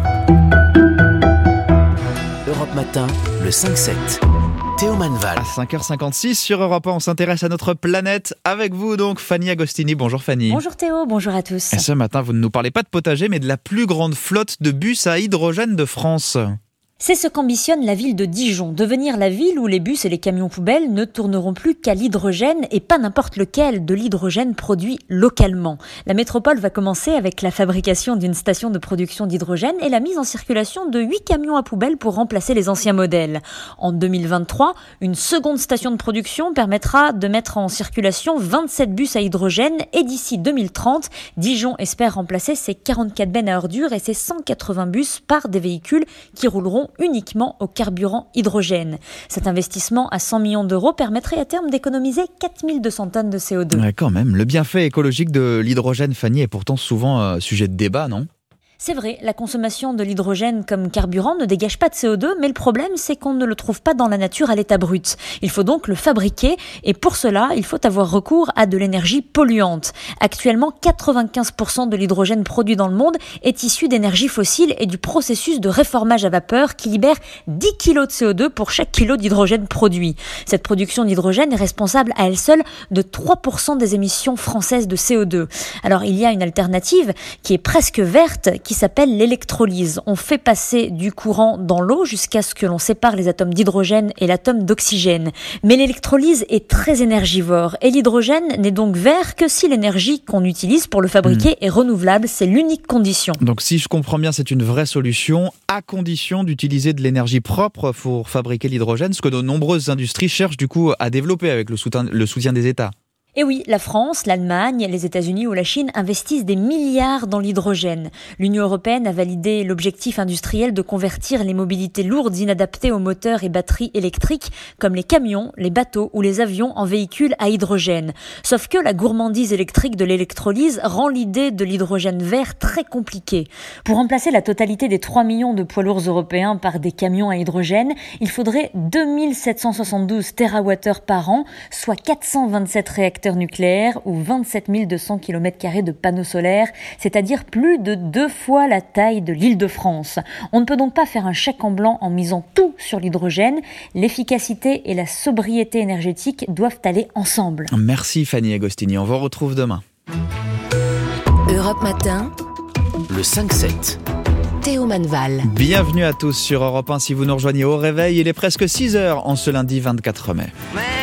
Europe Matin, le cinq sept. Théo Manval. À cinq heures cinquante-six sur Europe un, on s'intéresse à notre planète. Avec vous donc, Fanny Agostini. Bonjour Fanny. Bonjour Théo, bonjour à tous. Et ce matin, vous ne nous parlez pas de potager, mais de la plus grande flotte de bus à hydrogène de France. C'est ce qu'ambitionne la ville de Dijon, devenir la ville où les bus et les camions poubelles ne tourneront plus qu'à l'hydrogène et pas n'importe lequel, de l'hydrogène produit localement. La métropole va commencer avec la fabrication d'une station de production d'hydrogène et la mise en circulation de huit camions à poubelles pour remplacer les anciens modèles. En deux mille vingt-trois, une seconde station de production permettra de mettre en circulation vingt-sept bus à hydrogène et d'ici deux mille trente, Dijon espère remplacer ses quarante-quatre bennes à ordures et ses cent quatre-vingts bus par des véhicules qui rouleront uniquement au carburant hydrogène. Cet investissement à cent millions d'euros permettrait à terme d'économiser quatre mille deux cents tonnes de C O deux. Ouais, quand même, le bienfait écologique de l'hydrogène, Fanny, est pourtant souvent euh, sujet de débat, non ? C'est vrai, la consommation de l'hydrogène comme carburant ne dégage pas de C O deux, mais le problème, c'est qu'on ne le trouve pas dans la nature à l'état brut. Il faut donc le fabriquer, et pour cela, il faut avoir recours à de l'énergie polluante. Actuellement, quatre-vingt-quinze pour cent de l'hydrogène produit dans le monde est issu d'énergie fossile et du processus de réformage à vapeur qui libère dix kilos de C O deux pour chaque kilo d'hydrogène produit. Cette production d'hydrogène est responsable à elle seule de trois pour cent des émissions françaises de C O deux. Alors, il y a une alternative qui est presque verte, qui qui s'appelle l'électrolyse. On fait passer du courant dans l'eau jusqu'à ce que l'on sépare les atomes d'hydrogène et l'atome d'oxygène. Mais l'électrolyse est très énergivore et l'hydrogène n'est donc vert que si l'énergie qu'on utilise pour le fabriquer mmh. est renouvelable. C'est l'unique condition. Donc si je comprends bien, c'est une vraie solution à condition d'utiliser de l'énergie propre pour fabriquer l'hydrogène, ce que de nombreuses industries cherchent du coup à développer avec le soutien, le soutien des États. Et oui, la France, l'Allemagne, les États-Unis ou la Chine investissent des milliards dans l'hydrogène. L'Union européenne a validé l'objectif industriel de convertir les mobilités lourdes inadaptées aux moteurs et batteries électriques, comme les camions, les bateaux ou les avions, en véhicules à hydrogène. Sauf que la gourmandise électrique de l'électrolyse rend l'idée de l'hydrogène vert très compliquée. Pour remplacer la totalité des trois millions de poids lourds européens par des camions à hydrogène, il faudrait deux mille sept cent soixante-douze térawattheures par an, soit quatre cent vingt-sept réacteurs nucléaires ou vingt-sept mille deux cents kilomètres carrés de panneaux solaires, c'est-à-dire plus de deux fois la taille de l'Île-de-France. On ne peut donc pas faire un chèque en blanc en misant tout sur l'hydrogène. L'efficacité et la sobriété énergétique doivent aller ensemble. Merci Fanny Agostini, on vous retrouve demain. Europe Matin, le cinq sept. Théo Manval. Bienvenue à tous sur Europe un. Si vous nous rejoignez au réveil, il est presque six heures en ce lundi vingt-quatre mai.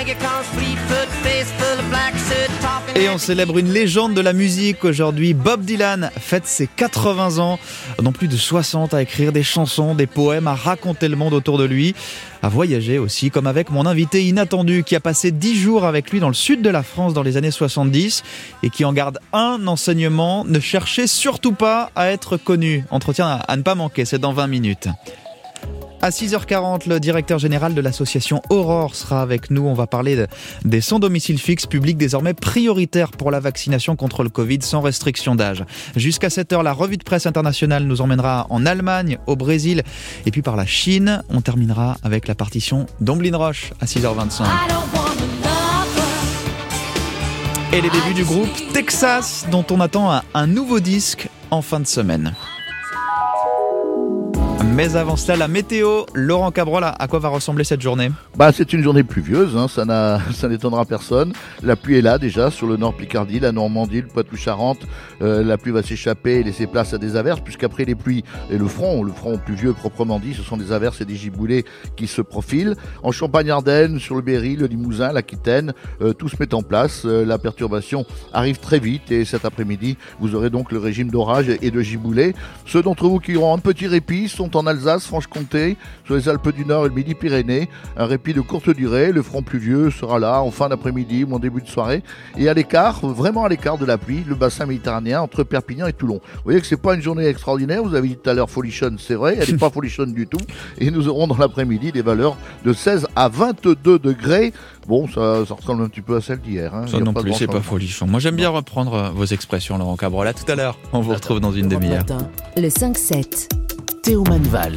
Et on célèbre une légende de la musique aujourd'hui. Bob Dylan fête ses quatre-vingts ans, dont plus de soixante à écrire des chansons, des poèmes, à raconter le monde autour de lui, à voyager aussi, comme avec mon invité inattendu qui a passé dix jours avec lui dans le sud de la France dans les années soixante-dix et qui en garde un enseignement: ne cherchez surtout pas à être connu. Entretien à ne pas manquer, c'est dans vingt minutes. À six heures quarante, le directeur général de l'association Aurore sera avec nous. On va parler de, des sans domicile fixe, public désormais prioritaire pour la vaccination contre le Covid sans restriction d'âge. Jusqu'à sept heures, la revue de presse internationale nous emmènera en Allemagne, au Brésil et puis par la Chine. On terminera avec la partition d'Omblin Roche à six heures vingt-cinq. Et les débuts du groupe Texas, dont on attend un, un nouveau disque en fin de semaine. Mais avant cela, la météo. Laurent Cabrol, à quoi va ressembler cette journée ? Bah, c'est une journée pluvieuse, hein, ça, n'a, ça n'étonnera personne. La pluie est là déjà sur le nord Picardie, la Normandie, le Poitou-Charentes. Euh, la pluie va s'échapper et laisser place à des averses, puisqu'après les pluies et le front, le front pluvieux proprement dit, ce sont des averses et des giboulées qui se profilent. En Champagne-Ardenne, sur le Berry, le Limousin, l'Aquitaine, euh, tout se met en place. Euh, la perturbation arrive très vite et cet après-midi, vous aurez donc le régime d'orage et de giboulées. Ceux d'entre vous qui auront un petit répit sont en Alsace, Franche-Comté, sur les Alpes du Nord et le Midi-Pyrénées. Un répit de courte durée, le front pluvieux sera là en fin d'après-midi ou en début de soirée. Et à l'écart, vraiment à l'écart de la pluie, le bassin méditerranéen entre Perpignan et Toulon. Vous voyez que c'est pas une journée extraordinaire, vous avez dit tout à l'heure folichonne, c'est vrai, elle n'est pas folichonne du tout. Et nous aurons dans l'après-midi des valeurs de seize à vingt-deux degrés. Bon, ça, ça ressemble un petit peu à celle d'hier. Hein. Ça non plus, c'est pas folichon. Moi, j'aime bien reprendre vos expressions, Laurent Cabrol. À tout à l'heure. On vous retrouve dans une demain demi-heure. Le cinq sept. Théo Manval.